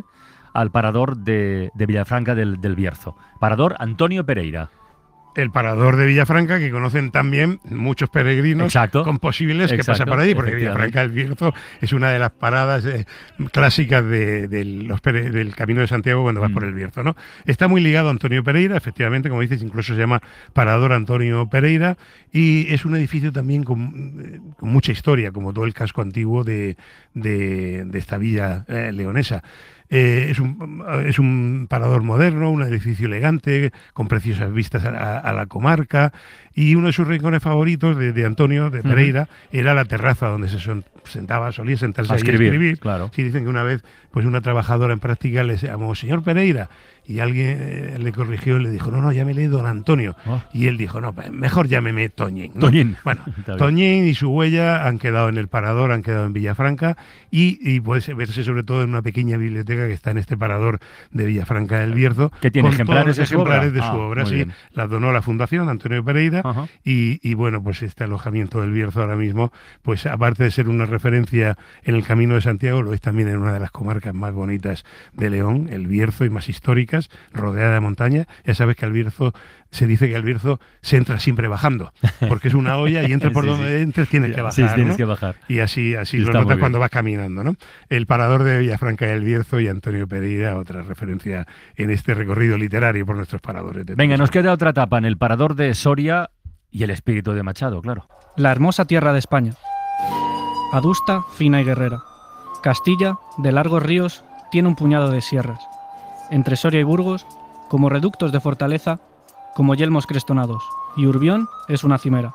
al parador de Villafranca del Bierzo. Parador Antonio Pereira. El parador de Villafranca, que conocen también muchos peregrinos con posibles que pasan por allí, porque Villafranca del Bierzo es una de las paradas clásicas del Camino de Santiago cuando vas por el Bierzo, ¿no? Está muy ligado a Antonio Pereira, efectivamente, como dices, incluso se llama Parador Antonio Pereira, y es un edificio también con mucha historia, como todo el casco antiguo de esta villa leonesa. Es un parador moderno, un edificio elegante, con preciosas vistas a la comarca, y uno de sus rincones favoritos de Antonio, de Pereira, era la terraza donde se solía sentarse a escribir. Claro. Sí, dicen que una vez pues una trabajadora en práctica le llamó señor Pereira, y alguien le corrigió y le dijo, no, llámele don Antonio. Y él dijo, no, mejor llámeme Toñín, ¿no? Toñín. Bueno, Toñín y su huella han quedado en el parador, han quedado en Villafranca, y puede verse sobre todo en una pequeña biblioteca que está en este parador de Villafranca del Bierzo. ¿Que tiene con ejemplares todos los ejemplares de su obra? obra? Sí, Bien. las donó la Fundación Antonio Pereira, y bueno, pues este alojamiento del Bierzo ahora mismo, pues aparte de ser una referencia en el Camino de Santiago, lo es también en una de las comarcas más bonitas de León, el Bierzo, y más históricas, rodeada de montaña. Ya sabes que al Bierzo se dice que al Bierzo se entra siempre bajando, porque es una olla y entres por donde entres tienes que bajar. Sí, tienes ¿no? que bajar. Y así lo notas cuando vas caminando, ¿no? El parador de Villafranca del Bierzo y Antonio Pereira, otra referencia en este recorrido literario por nuestros paradores. Venga, nos queda otra etapa en el parador de Soria y el espíritu de Machado, claro. La hermosa tierra de España. Adusta, fina y guerrera. Castilla, de largos ríos, tiene un puñado de sierras. Entre Soria y Burgos, como reductos de fortaleza, como yelmos crestonados, y Urbión es una cimera.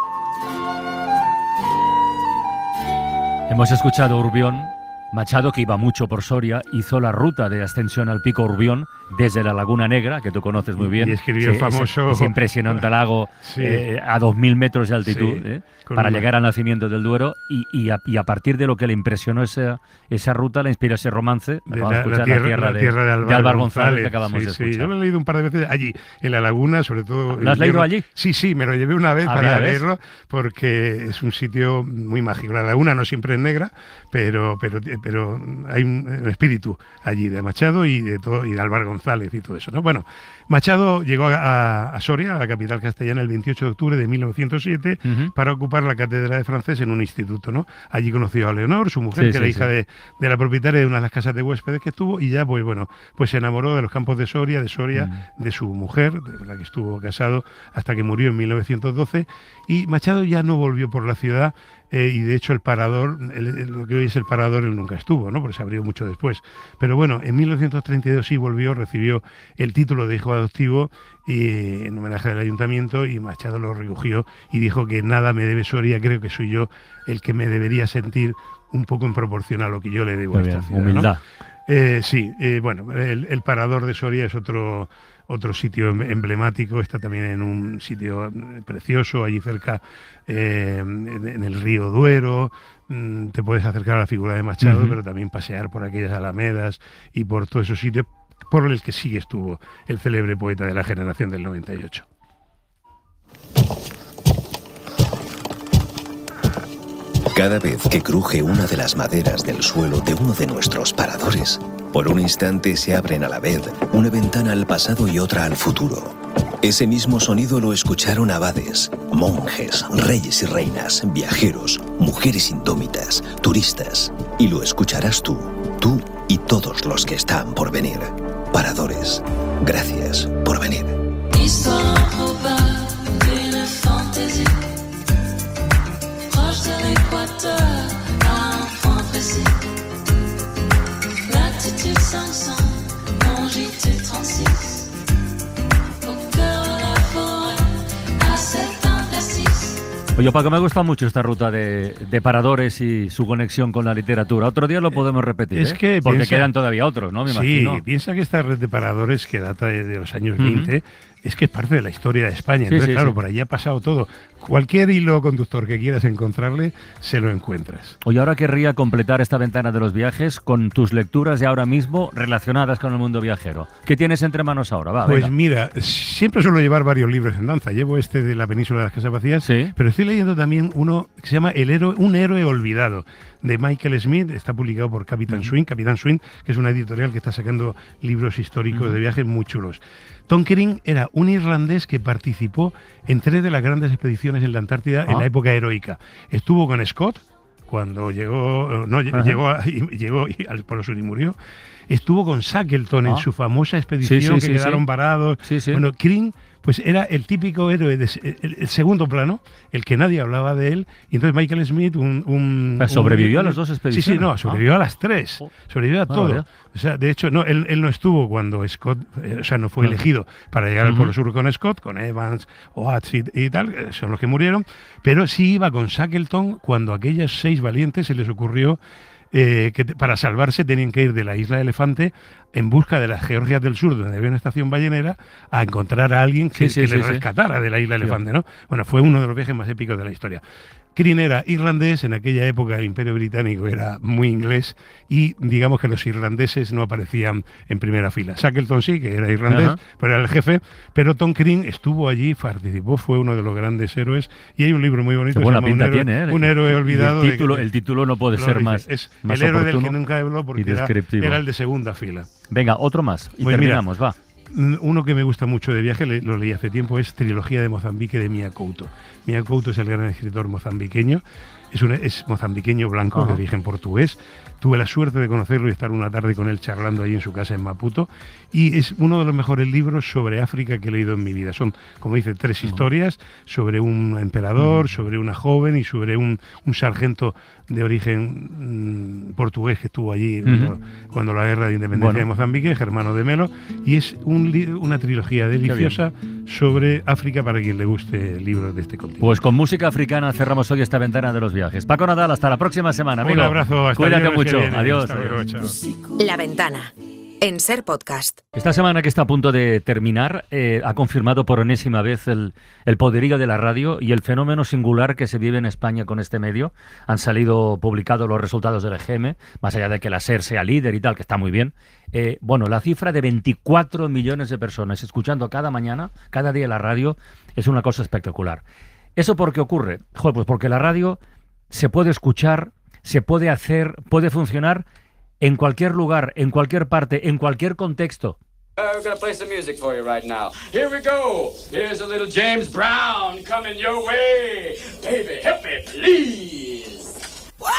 Hemos escuchado Urbión. Machado, que iba mucho por Soria, hizo la ruta de ascensión al pico Urbión desde la Laguna Negra, que tú conoces muy bien. Y escribió el famoso... Ese impresionante lago a 2.000 metros de altitud, para llegar al nacimiento del Duero, y a partir de lo que le impresionó esa ruta, le inspiró ese romance, la tierra de Álvaro González, que acabamos de escuchar. Sí, yo lo he leído un par de veces allí, en la Laguna, sobre todo... ¿Lo has leído allí? Sí, me lo llevé una vez para leerlo, porque es un sitio muy mágico. La Laguna no siempre es negra, pero hay un espíritu allí de Machado y de Álvaro González y todo eso, ¿no? Bueno, Machado llegó a Soria, a la capital castellana, el 28 de octubre de 1907 para ocupar la cátedra de francés en un instituto, ¿no? Allí conoció a Leonor, su mujer, que era hija de la propietaria de una de las casas de huéspedes que estuvo, y ya pues se enamoró de los campos de Soria, de su mujer, de la que estuvo casado hasta que murió en 1912, y Machado ya no volvió por la ciudad. Y de hecho el parador, lo que hoy es el parador, él nunca estuvo, ¿no? Porque se abrió mucho después. Pero bueno, en 1932 sí volvió, recibió el título de hijo adoptivo en homenaje del ayuntamiento, y Machado lo recogió y dijo que nada me debe Soria, creo que soy yo el que me debería sentir un poco en proporción a lo que yo le debo a esta ciudad, humildad. ¿no? Bueno, el parador de Soria es otro sitio emblemático, está también en un sitio precioso, allí cerca, en el río Duero. Te puedes acercar a la figura de Machado, pero también pasear por aquellas alamedas y por todos esos sitios por el que sí estuvo el célebre poeta de la generación del 98. Cada vez que cruje una de las maderas del suelo de uno de nuestros paradores, por un instante se abren a la vez una ventana al pasado y otra al futuro. Ese mismo sonido lo escucharon abades, monjes, reyes y reinas, viajeros, mujeres indómitas, turistas. Y lo escucharás tú y todos los que están por venir. Paradores, gracias por venir. Oye, Paco, me ha gustado mucho esta ruta de paradores y su conexión con la literatura. Otro día lo podemos repetir, es que porque quedan todavía otros, ¿no? Me imagino. Sí, piensa que esta red de paradores, que data de los años 20, es que es parte de la historia de España. Entonces, claro, por allí ha pasado todo. Cualquier hilo conductor que quieras encontrarle, se lo encuentras. Oye, ahora querría completar esta ventana de los viajes con tus lecturas de ahora mismo relacionadas con el mundo viajero. ¿Qué tienes entre manos ahora? Pues venga. Mira, siempre suelo llevar varios libros en danza. Llevo este de la Península de las Casas Vacías, pero estoy leyendo también uno que se llama Un héroe olvidado, de Michael Smith, está publicado por Capitán Swing, que es una editorial que está sacando libros históricos de viajes muy chulos. Tom Crean era un irlandés que participó en 3 de las grandes expediciones en la Antártida en la época heroica. Estuvo con Scott cuando llegó al Polo Sur y murió. Estuvo con Shackleton en su famosa expedición quedaron varados. Bueno, Crean pues era el típico héroe el segundo plano, el que nadie hablaba de él, y entonces Michael Smith sobrevivió a las 2 expediciones. Sobrevivió a las 3, sobrevivió a todo. O sea, de hecho, no, él no estuvo cuando Scott, no fue elegido para llegar al Polo Sur con Scott, con Evans, Oates y tal, son los que murieron, pero sí iba con Shackleton cuando a aquellos 6 valientes se les ocurrió que para salvarse tenían que ir de la isla de Elefante en busca de las Georgias del Sur, donde había una estación ballenera, a encontrar a alguien que les rescatara de la isla de Elefante, ¿no? Bueno, fue uno de los viajes más épicos de la historia. Crean era irlandés, en aquella época el Imperio Británico era muy inglés y digamos que los irlandeses no aparecían en primera fila. Shackleton sí, que era irlandés, pero era el jefe, pero Tom Crean estuvo allí, participó, fue uno de los grandes héroes y hay un libro muy bonito. Buena pinta tiene, Un héroe olvidado. El título no puede ser más el héroe del que nunca habló porque era el de segunda fila. Venga, otro más y terminamos, va. Uno que me gusta mucho de viaje, lo leí hace tiempo, es Trilogía de Mozambique de Mia Couto. Mia Couto es el gran escritor mozambiqueño, es mozambiqueño blanco de origen portugués. Tuve la suerte de conocerlo y estar una tarde con él charlando ahí en su casa en Maputo. Y es uno de los mejores libros sobre África que he leído en mi vida. Son, como dice, 3 historias sobre un emperador, sobre una joven y sobre un sargento de origen portugués que estuvo allí cuando la guerra de independencia de Mozambique, Germano de Melo. Y es una trilogía deliciosa sobre África para quien le guste libros de este continente. Pues con música africana cerramos hoy esta ventana de los viajes. Paco Nadal, hasta la próxima semana, amigo. Un abrazo, hasta Cuídate mucho. Adiós. La Ventana, en Ser Podcast. Esta semana que está a punto de terminar ha confirmado por enésima vez el poderío de la radio y el fenómeno singular que se vive en España con este medio. Han salido publicados los resultados del EGM, más allá de que la SER sea líder y tal, que está muy bien. La cifra de 24 millones de personas escuchando cada mañana, cada día la radio, es una cosa espectacular. ¿Eso por qué ocurre? Pues porque la radio se puede escuchar, se puede hacer, puede funcionar en cualquier lugar, en cualquier parte, en cualquier contexto. We're gonna play some music for you right now. Here we go. Here's a little James Brown coming your way. Baby, help me, please. Wow,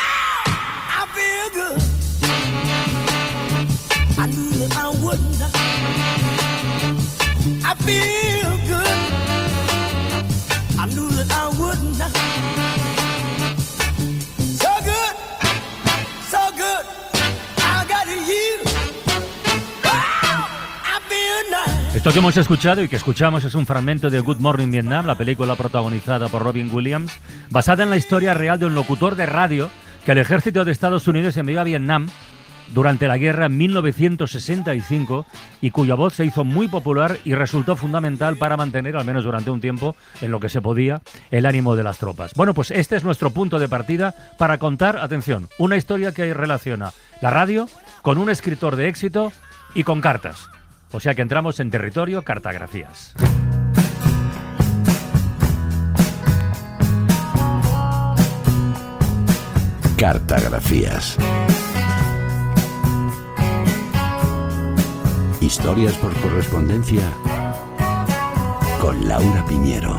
I feel good. I knew that I wouldn't. I feel good. I knew that I wouldn't. So good, so good. I got you. Wow, I feel nice. Esto que hemos escuchado y que escuchamos es un fragmento de Good Morning Vietnam, la película protagonizada por Robin Williams, basada en la historia real de un locutor de radio que el ejército de Estados Unidos envió a Vietnam durante la guerra en 1965 y cuya voz se hizo muy popular y resultó fundamental para mantener, al menos durante un tiempo, en lo que se podía, el ánimo de las tropas. Bueno, pues este es nuestro punto de partida para contar, atención, una historia que relaciona la radio con un escritor de éxito y con cartas. O sea que entramos en territorio cartagrafías. Cartagrafías. Historias por correspondencia con Laura Piñero.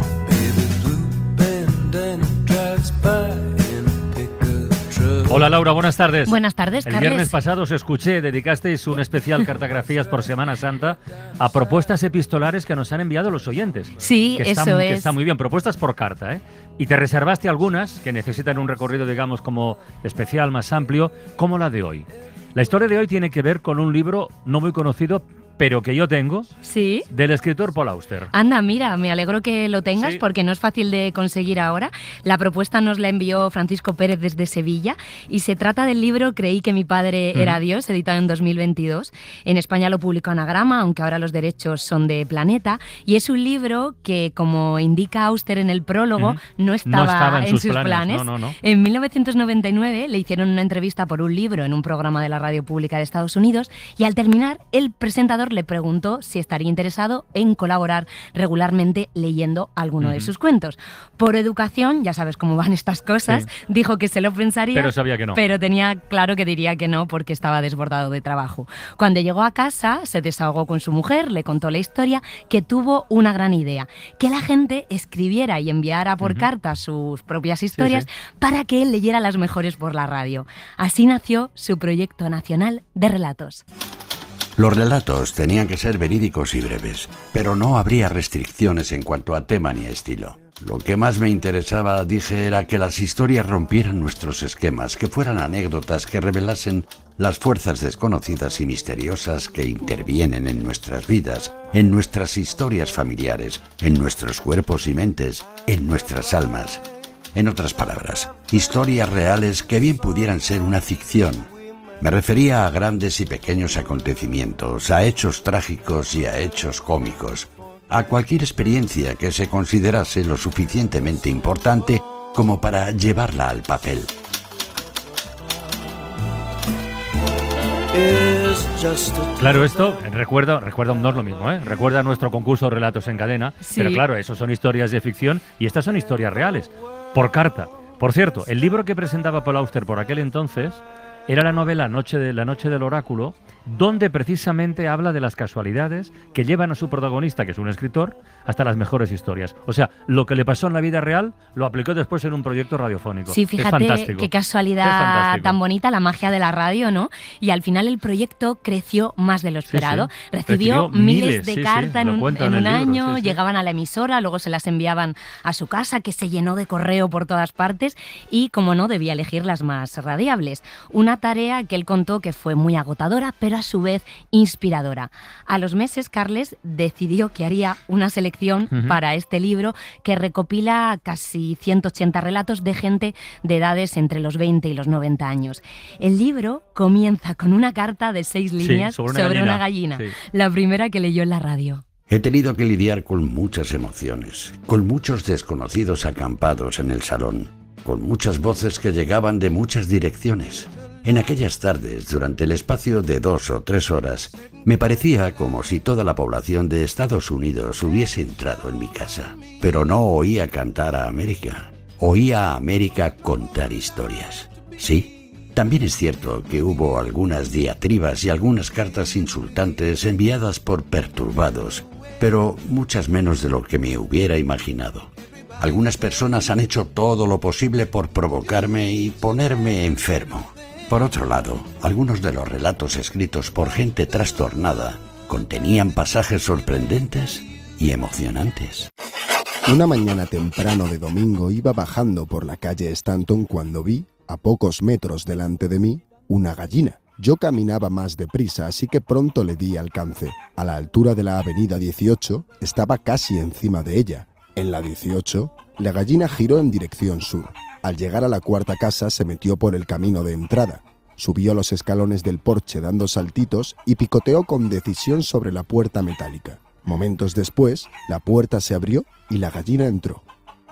Hola Laura, buenas tardes. Buenas tardes, El Carles. viernes pasado os escuché, dedicasteis un especial Cartagrafías por Semana Santa a propuestas epistolares que nos han enviado los oyentes. Sí, que eso es. Que está muy bien, propuestas por carta, ¿eh? Y te reservaste algunas que necesitan un recorrido, digamos, como especial, más amplio, como la de hoy. La historia de hoy tiene que ver con un libro no muy conocido, pero que yo tengo, sí, del escritor Paul Auster. Anda, mira, me alegro que lo tengas porque no es fácil de conseguir ahora. La propuesta nos la envió Francisco Pérez desde Sevilla y se trata del libro Creí que mi padre era Dios, editado en 2022. En España lo publicó Anagrama, aunque ahora los derechos son de Planeta, y es un libro que, como indica Auster en el prólogo, no estaba en sus planes. No. En 1999 le hicieron una entrevista por un libro en un programa de la radio pública de Estados Unidos y al terminar el presentador editor le preguntó si estaría interesado en colaborar regularmente leyendo alguno de sus cuentos. Por educación, ya sabes cómo van estas cosas, dijo que se lo pensaría, pero sabía que no. Pero tenía claro que diría que no porque estaba desbordado de trabajo. Cuando llegó a casa, se desahogó con su mujer, le contó la historia, que tuvo una gran idea, que la gente escribiera y enviara por carta sus propias historias para que él leyera las mejores por la radio. Así nació su proyecto nacional de relatos. Los relatos tenían que ser verídicos y breves, pero no habría restricciones en cuanto a tema ni a estilo. Lo que más me interesaba, dije, era que las historias rompieran nuestros esquemas, que fueran anécdotas que revelasen las fuerzas desconocidas y misteriosas que intervienen en nuestras vidas, en nuestras historias familiares, en nuestros cuerpos y mentes, en nuestras almas. En otras palabras, historias reales que bien pudieran ser una ficción. Me refería a grandes y pequeños acontecimientos, a hechos trágicos y a hechos cómicos, a cualquier experiencia que se considerase lo suficientemente importante como para llevarla al papel. Claro, esto recuerda no es lo mismo, ¿eh? Recuerda nuestro concurso Relatos en Cadena, pero claro, eso son historias de ficción y estas son historias reales, por carta. Por cierto, el libro que presentaba Paul Auster por aquel entonces era la novela La noche del oráculo, donde precisamente habla de las casualidades que llevan a su protagonista, que es un escritor, hasta las mejores historias. O sea, lo que le pasó en la vida real lo aplicó después en un proyecto radiofónico. Sí, fíjate qué casualidad tan bonita, la magia de la radio, ¿no? Y al final el proyecto creció más de lo esperado. Recibió miles de cartas en un año, llegaban a la emisora, luego se las enviaban a su casa, que se llenó de correo por todas partes y, como no, debía elegir las más radiables. Una tarea que él contó que fue muy agotadora, pero a su vez inspiradora. A los meses, Carles decidió que haría una selección para este libro que recopila casi 180 relatos de gente de edades entre los 20 y los 90 años. El libro comienza con una carta de 6 líneas sobre una gallina, la primera que leyó en la radio. He tenido que lidiar con muchas emociones, con muchos desconocidos acampados en el salón, con muchas voces que llegaban de muchas direcciones. En aquellas tardes, durante el espacio de 2 o 3 horas, me parecía como si toda la población de Estados Unidos hubiese entrado en mi casa. Pero no oía cantar a América, oía a América contar historias. Sí, también es cierto que hubo algunas diatribas y algunas cartas insultantes enviadas por perturbados, pero muchas menos de lo que me hubiera imaginado. Algunas personas han hecho todo lo posible por provocarme y ponerme enfermo. Por otro lado, algunos de los relatos escritos por gente trastornada contenían pasajes sorprendentes y emocionantes. Una mañana temprano de domingo iba bajando por la calle Stanton cuando vi, a pocos metros delante de mí, una gallina. Yo caminaba más deprisa, así que pronto le di alcance. A la altura de la avenida 18, estaba casi encima de ella. En la 18, la gallina giró en dirección sur. Al llegar a la cuarta casa se metió por el camino de entrada, subió los escalones del porche dando saltitos y picoteó con decisión sobre la puerta metálica. Momentos después, la puerta se abrió y la gallina entró.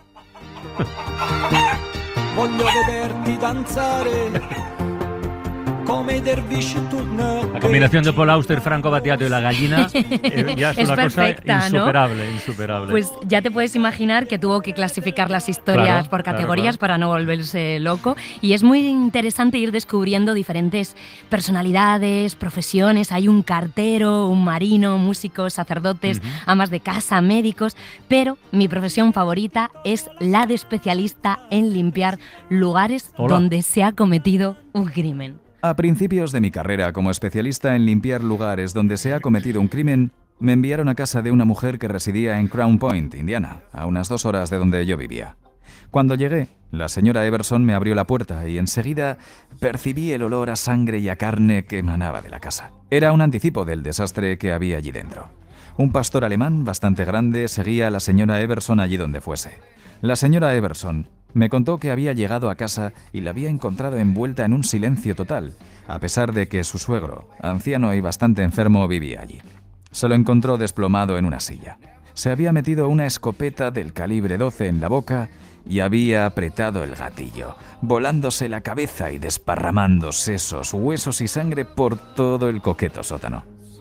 La combinación de Paul Auster, Franco Battiato y la gallina ya es una perfecta, cosa insuperable, ¿no? insuperable. Pues ya te puedes imaginar que tuvo que clasificar las historias por categorías para no volverse loco. Y es muy interesante ir descubriendo diferentes personalidades, profesiones. Hay un cartero, un marino, músicos, sacerdotes, amas de casa, médicos. Pero mi profesión favorita es la de especialista en limpiar lugares donde se ha cometido un crimen. A principios de mi carrera como especialista en limpiar lugares donde se ha cometido un crimen, me enviaron a casa de una mujer que residía en Crown Point, Indiana, a unas 2 horas de donde yo vivía. Cuando llegué, la señora Everson me abrió la puerta y enseguida percibí el olor a sangre y a carne que emanaba de la casa. Era un anticipo del desastre que había allí dentro. Un pastor alemán bastante grande seguía a la señora Everson allí donde fuese. La señora Everson me contó que había llegado a casa y la había encontrado envuelta en un silencio total, a pesar de que su suegro, anciano y bastante enfermo, vivía allí. Se lo encontró desplomado en una silla. Se había metido una escopeta del calibre 12 en la boca y había apretado el gatillo, volándose la cabeza y desparramando sesos, huesos y sangre por todo el coqueto sótano.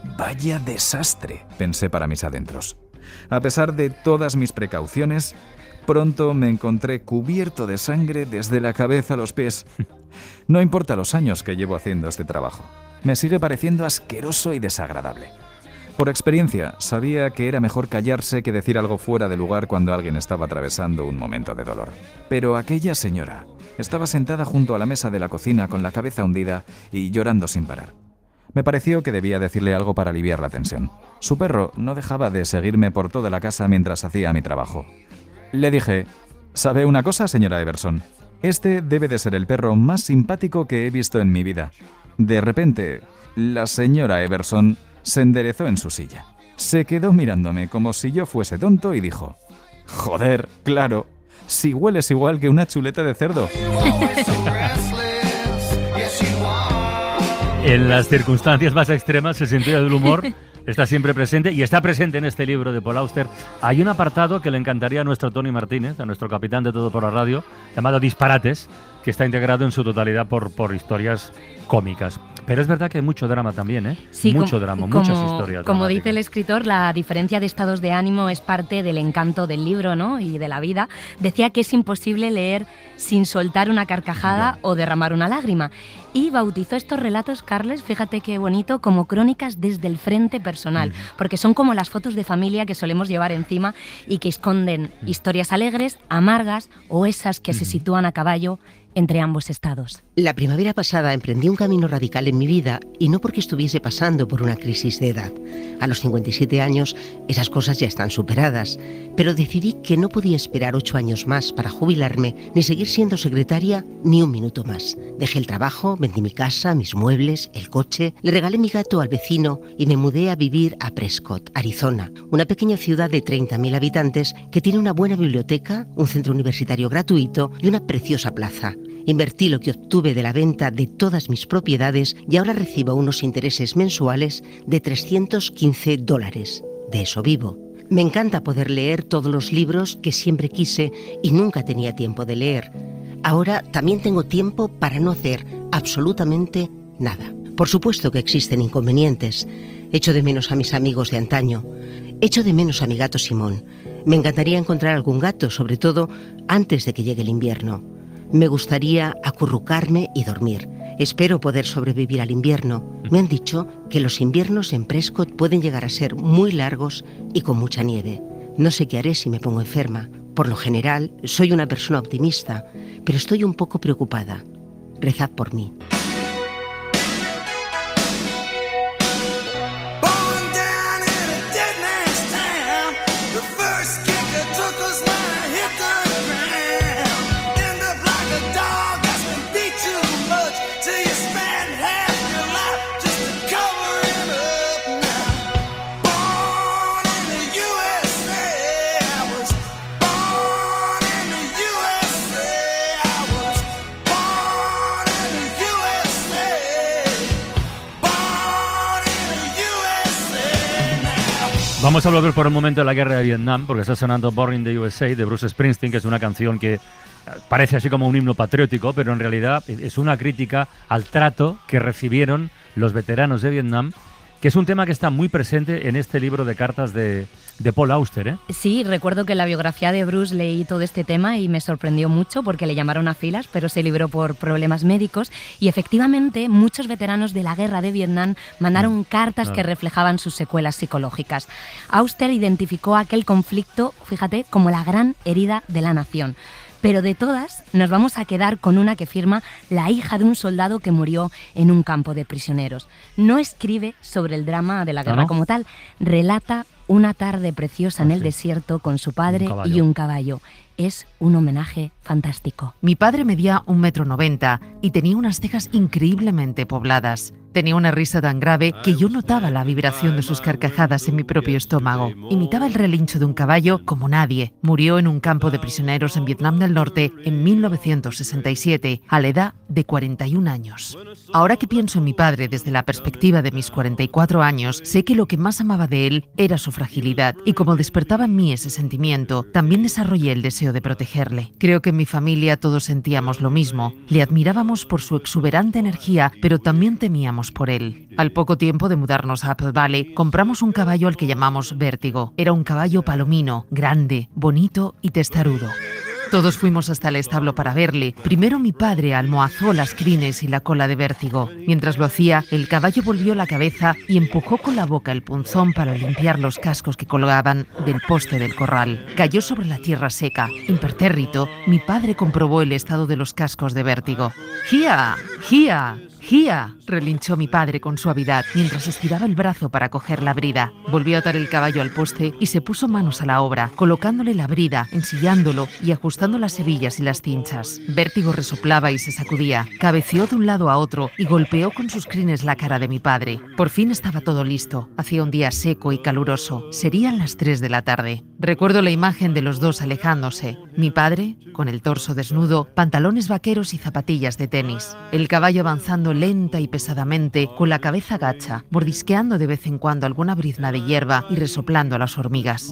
Vaya desastre, pensé para mis adentros. A pesar de todas mis precauciones, pronto me encontré cubierto de sangre desde la cabeza a los pies. No importa los años que llevo haciendo este trabajo, me sigue pareciendo asqueroso y desagradable. Por experiencia, sabía que era mejor callarse que decir algo fuera de lugar cuando alguien estaba atravesando un momento de dolor. Pero aquella señora estaba sentada junto a la mesa de la cocina con la cabeza hundida y llorando sin parar. Me pareció que debía decirle algo para aliviar la tensión. Su perro no dejaba de seguirme por toda la casa mientras hacía mi trabajo. Le dije, ¿sabe una cosa, señora Everson? Este debe de ser el perro más simpático que he visto en mi vida. De repente, la señora Everson se enderezó en su silla. Se quedó mirándome como si yo fuese tonto y dijo, «Joder, claro, si hueles igual que una chuleta de cerdo». En las circunstancias más extremas, el sentido del humor está siempre presente y está presente en este libro de Paul Auster. Hay un apartado que le encantaría a nuestro Tony Martínez, a nuestro capitán de Todo por la Radio, llamado Disparates, que está integrado en su totalidad por historias cómicas. Pero es verdad que hay mucho drama también, ¿eh? Sí, mucho drama, muchas historias. Como dice el escritor, la diferencia de estados de ánimo es parte del encanto del libro, ¿no? Y de la vida. Decía que es imposible leer sin soltar una carcajada o derramar una lágrima. Y bautizó estos relatos, Carles, fíjate qué bonito, como crónicas desde el frente personal, porque son como las fotos de familia que solemos llevar encima y que esconden historias alegres, amargas o esas que se sitúan a caballo entre ambos estados. La primavera pasada emprendí un camino radical en mi vida y no porque estuviese pasando por una crisis de edad. A los 57 años esas cosas ya están superadas, pero decidí que no podía esperar 8 años más para jubilarme ni seguir siendo secretaria ni un minuto más. Dejé el trabajo, vendí mi casa, mis muebles, el coche, le regalé mi gato al vecino y me mudé a vivir a Prescott, Arizona, una pequeña ciudad de 30.000 habitantes que tiene una buena biblioteca, un centro universitario gratuito y una preciosa plaza. Invertí lo que obtuve de la venta de todas mis propiedades y ahora recibo unos intereses mensuales de $315. De eso vivo. Me encanta poder leer todos los libros que siempre quise y nunca tenía tiempo de leer. Ahora también tengo tiempo para no hacer absolutamente nada. Por supuesto que existen inconvenientes. Echo de menos a mis amigos de antaño. Echo de menos a mi gato Simón. Me encantaría encontrar algún gato, sobre todo antes de que llegue el invierno. Me gustaría acurrucarme y dormir. Espero poder sobrevivir al invierno. Me han dicho que los inviernos en Prescott pueden llegar a ser muy largos y con mucha nieve. No sé qué haré si me pongo enferma. Por lo general, soy una persona optimista, pero estoy un poco preocupada. Rezad por mí. Vamos a volver por un momento a la guerra de Vietnam, porque está sonando Born in the USA de Bruce Springsteen, que es una canción que parece así como un himno patriótico, pero en realidad es una crítica al trato que recibieron los veteranos de Vietnam, que es un tema que está muy presente en este libro de cartas de Paul Auster, ¿eh? Sí, recuerdo que en la biografía de Bruce leí todo este tema y me sorprendió mucho porque le llamaron a filas, pero se libró por problemas médicos y efectivamente muchos veteranos de la guerra de Vietnam mandaron cartas que reflejaban sus secuelas psicológicas. Auster identificó aquel conflicto, fíjate, como la gran herida de la nación. Pero de todas, nos vamos a quedar con una que firma la hija de un soldado que murió en un campo de prisioneros. No escribe sobre el drama de la guerra como tal, relata una tarde preciosa en el desierto con su padre y un caballo. Es un homenaje fantástico. Mi padre medía 1,90 m y tenía unas cejas increíblemente pobladas. Tenía una risa tan grave que yo notaba la vibración de sus carcajadas en mi propio estómago. Imitaba el relincho de un caballo como nadie. Murió en un campo de prisioneros en Vietnam del Norte en 1967, a la edad de 41 años. Ahora que pienso en mi padre desde la perspectiva de mis 44 años, sé que lo que más amaba de él era su fragilidad, y como despertaba en mí ese sentimiento, también desarrollé el deseo de protegerle. Creo que en mi familia todos sentíamos lo mismo. Le admirábamos por su exuberante energía, pero también temíamos moríamos por él. Al poco tiempo de mudarnos a Apple Valley, compramos un caballo al que llamamos Vértigo. Era un caballo palomino, grande, bonito y testarudo. Todos fuimos hasta el establo para verle. Primero mi padre almohazó las crines y la cola de Vértigo. Mientras lo hacía, el caballo volvió la cabeza y empujó con la boca el punzón para limpiar los cascos que colgaban del poste del corral. Cayó sobre la tierra seca. Impertérrito, mi padre comprobó el estado de los cascos de Vértigo. ¡Gia! ¡Gia! ¡Gia!, relinchó mi padre con suavidad mientras estiraba el brazo para coger la brida. Volvió a atar el caballo al poste y se puso manos a la obra, colocándole la brida, ensillándolo y ajustando las hebillas y las cinchas. Vértigo resoplaba y se sacudía, cabeceó de un lado a otro y golpeó con sus crines la cara de mi padre. Por fin estaba todo listo. Hacía un día seco y caluroso. Serían las 3 de la tarde. Recuerdo la imagen de los dos alejándose. Mi padre, con el torso desnudo, pantalones vaqueros y zapatillas de tenis. El caballo avanzando lenta y pesadamente, con la cabeza gacha, mordisqueando de vez en cuando alguna brizna de hierba y resoplando a las hormigas.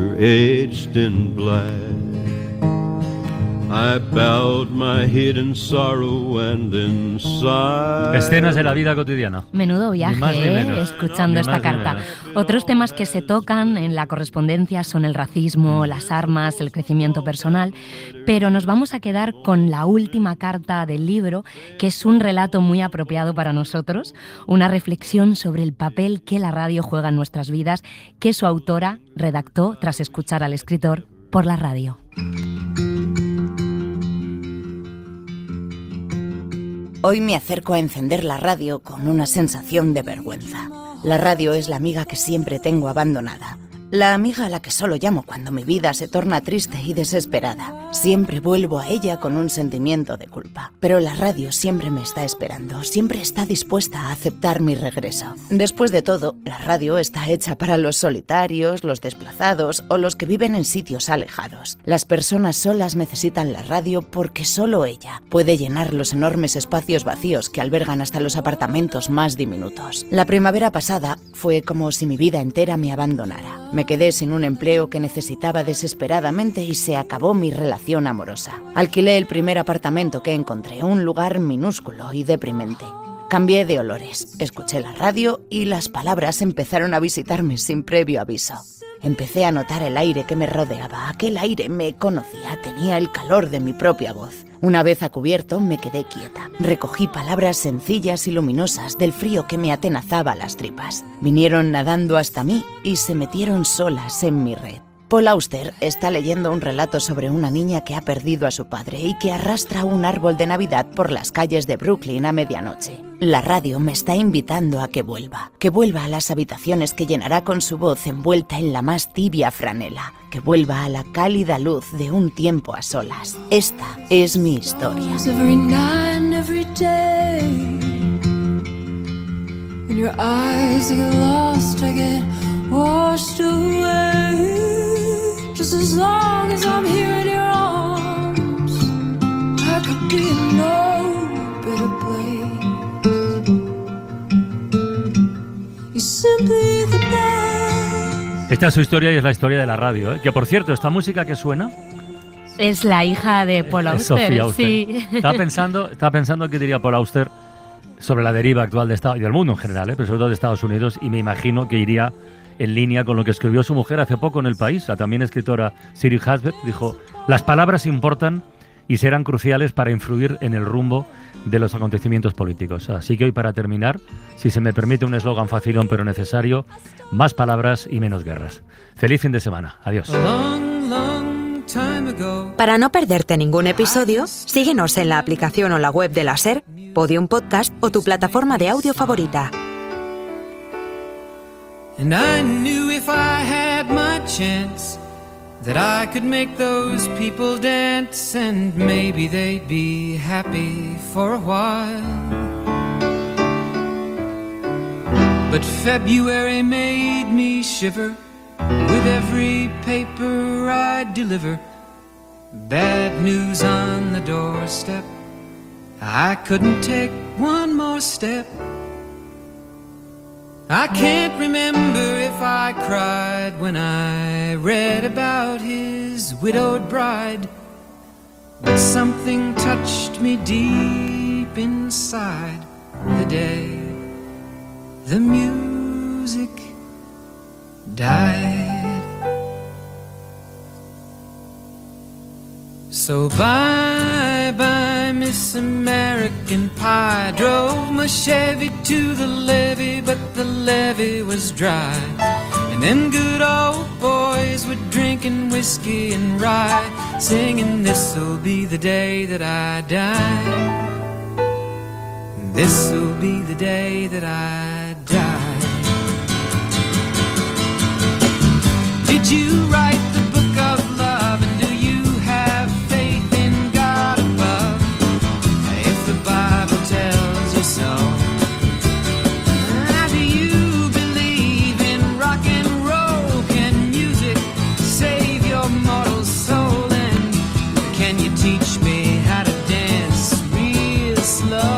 Escenas de la vida cotidiana. Menudo viaje, escuchando esta carta. Menos. Otros temas que se tocan en la correspondencia son el racismo, las armas, el crecimiento personal, pero nos vamos a quedar con la última carta del libro, que es un relato muy apropiado para nosotros, una reflexión sobre el papel que la radio juega en nuestras vidas, que su autora redactó tras escuchar al escritor por la radio. Hoy me acerco a encender la radio con una sensación de vergüenza. La radio es la amiga que siempre tengo abandonada. La amiga a la que solo llamo cuando mi vida se torna triste y desesperada. Siempre vuelvo a ella con un sentimiento de culpa. Pero la radio siempre me está esperando, siempre está dispuesta a aceptar mi regreso. Después de todo, la radio está hecha para los solitarios, los desplazados o los que viven en sitios alejados. Las personas solas necesitan la radio porque solo ella puede llenar los enormes espacios vacíos que albergan hasta los apartamentos más diminutos. La primavera pasada fue como si mi vida entera me abandonara. Me quedé sin un empleo que necesitaba desesperadamente y se acabó mi relación amorosa. Alquilé el primer apartamento que encontré, un lugar minúsculo y deprimente. Cambié de olores, escuché la radio y las palabras empezaron a visitarme sin previo aviso. Empecé a notar el aire que me rodeaba. Aquel aire me conocía, tenía el calor de mi propia voz. Una vez a cubierto, me quedé quieta. Recogí palabras sencillas y luminosas del frío que me atenazaba las tripas. Vinieron nadando hasta mí y se metieron solas en mi red. Paul Auster está leyendo un relato sobre una niña que ha perdido a su padre y que arrastra un árbol de Navidad por las calles de Brooklyn a medianoche. La radio me está invitando a que vuelva a las habitaciones que llenará con su voz envuelta en la más tibia franela, que vuelva a la cálida luz de un tiempo a solas. Esta es mi historia. Just as long as I'm here in your arms, I could be in no better place. You're simply the best. Esta es su historia y es la historia de la radio, ¿eh? Que por cierto, esta música que suena es la hija de Paul Auster. Sophie Auster. Sí. Estaba pensando qué diría Paul Auster sobre la deriva actual de Estados y del mundo en general, pero sobre todo de Estados Unidos, y me imagino que iría en línea con lo que escribió su mujer hace poco en El País. La también escritora Siri Hasbet dijo: las palabras importan y serán cruciales para influir en el rumbo de los acontecimientos políticos. Así que hoy, para terminar, si se me permite un eslogan facilón pero necesario, más palabras y menos guerras. Feliz fin de semana. Adiós. Para no perderte ningún episodio, síguenos en la aplicación o la web de la SER, Podium Podcast o tu plataforma de audio favorita. And I knew if I had my chance that I could make those people dance, and maybe they'd be happy for a while. But February made me shiver with every paper I deliver. Bad news on the doorstep. I couldn't take one more step. I can't remember if I cried when I read about his widowed bride, but something touched me deep inside the day the music died. So bye-bye, Miss American Pie. Drove my Chevy to the levee, but the levee was dry. And them good old boys were drinking whiskey and rye, singing, this'll be the day that I die. This'll be the day that I die. Did you write the book of love, and do you have faith in God above? If the Bible tells you so. Do you believe in rock and roll? Can music save your mortal soul? And can you teach me how to dance real slow?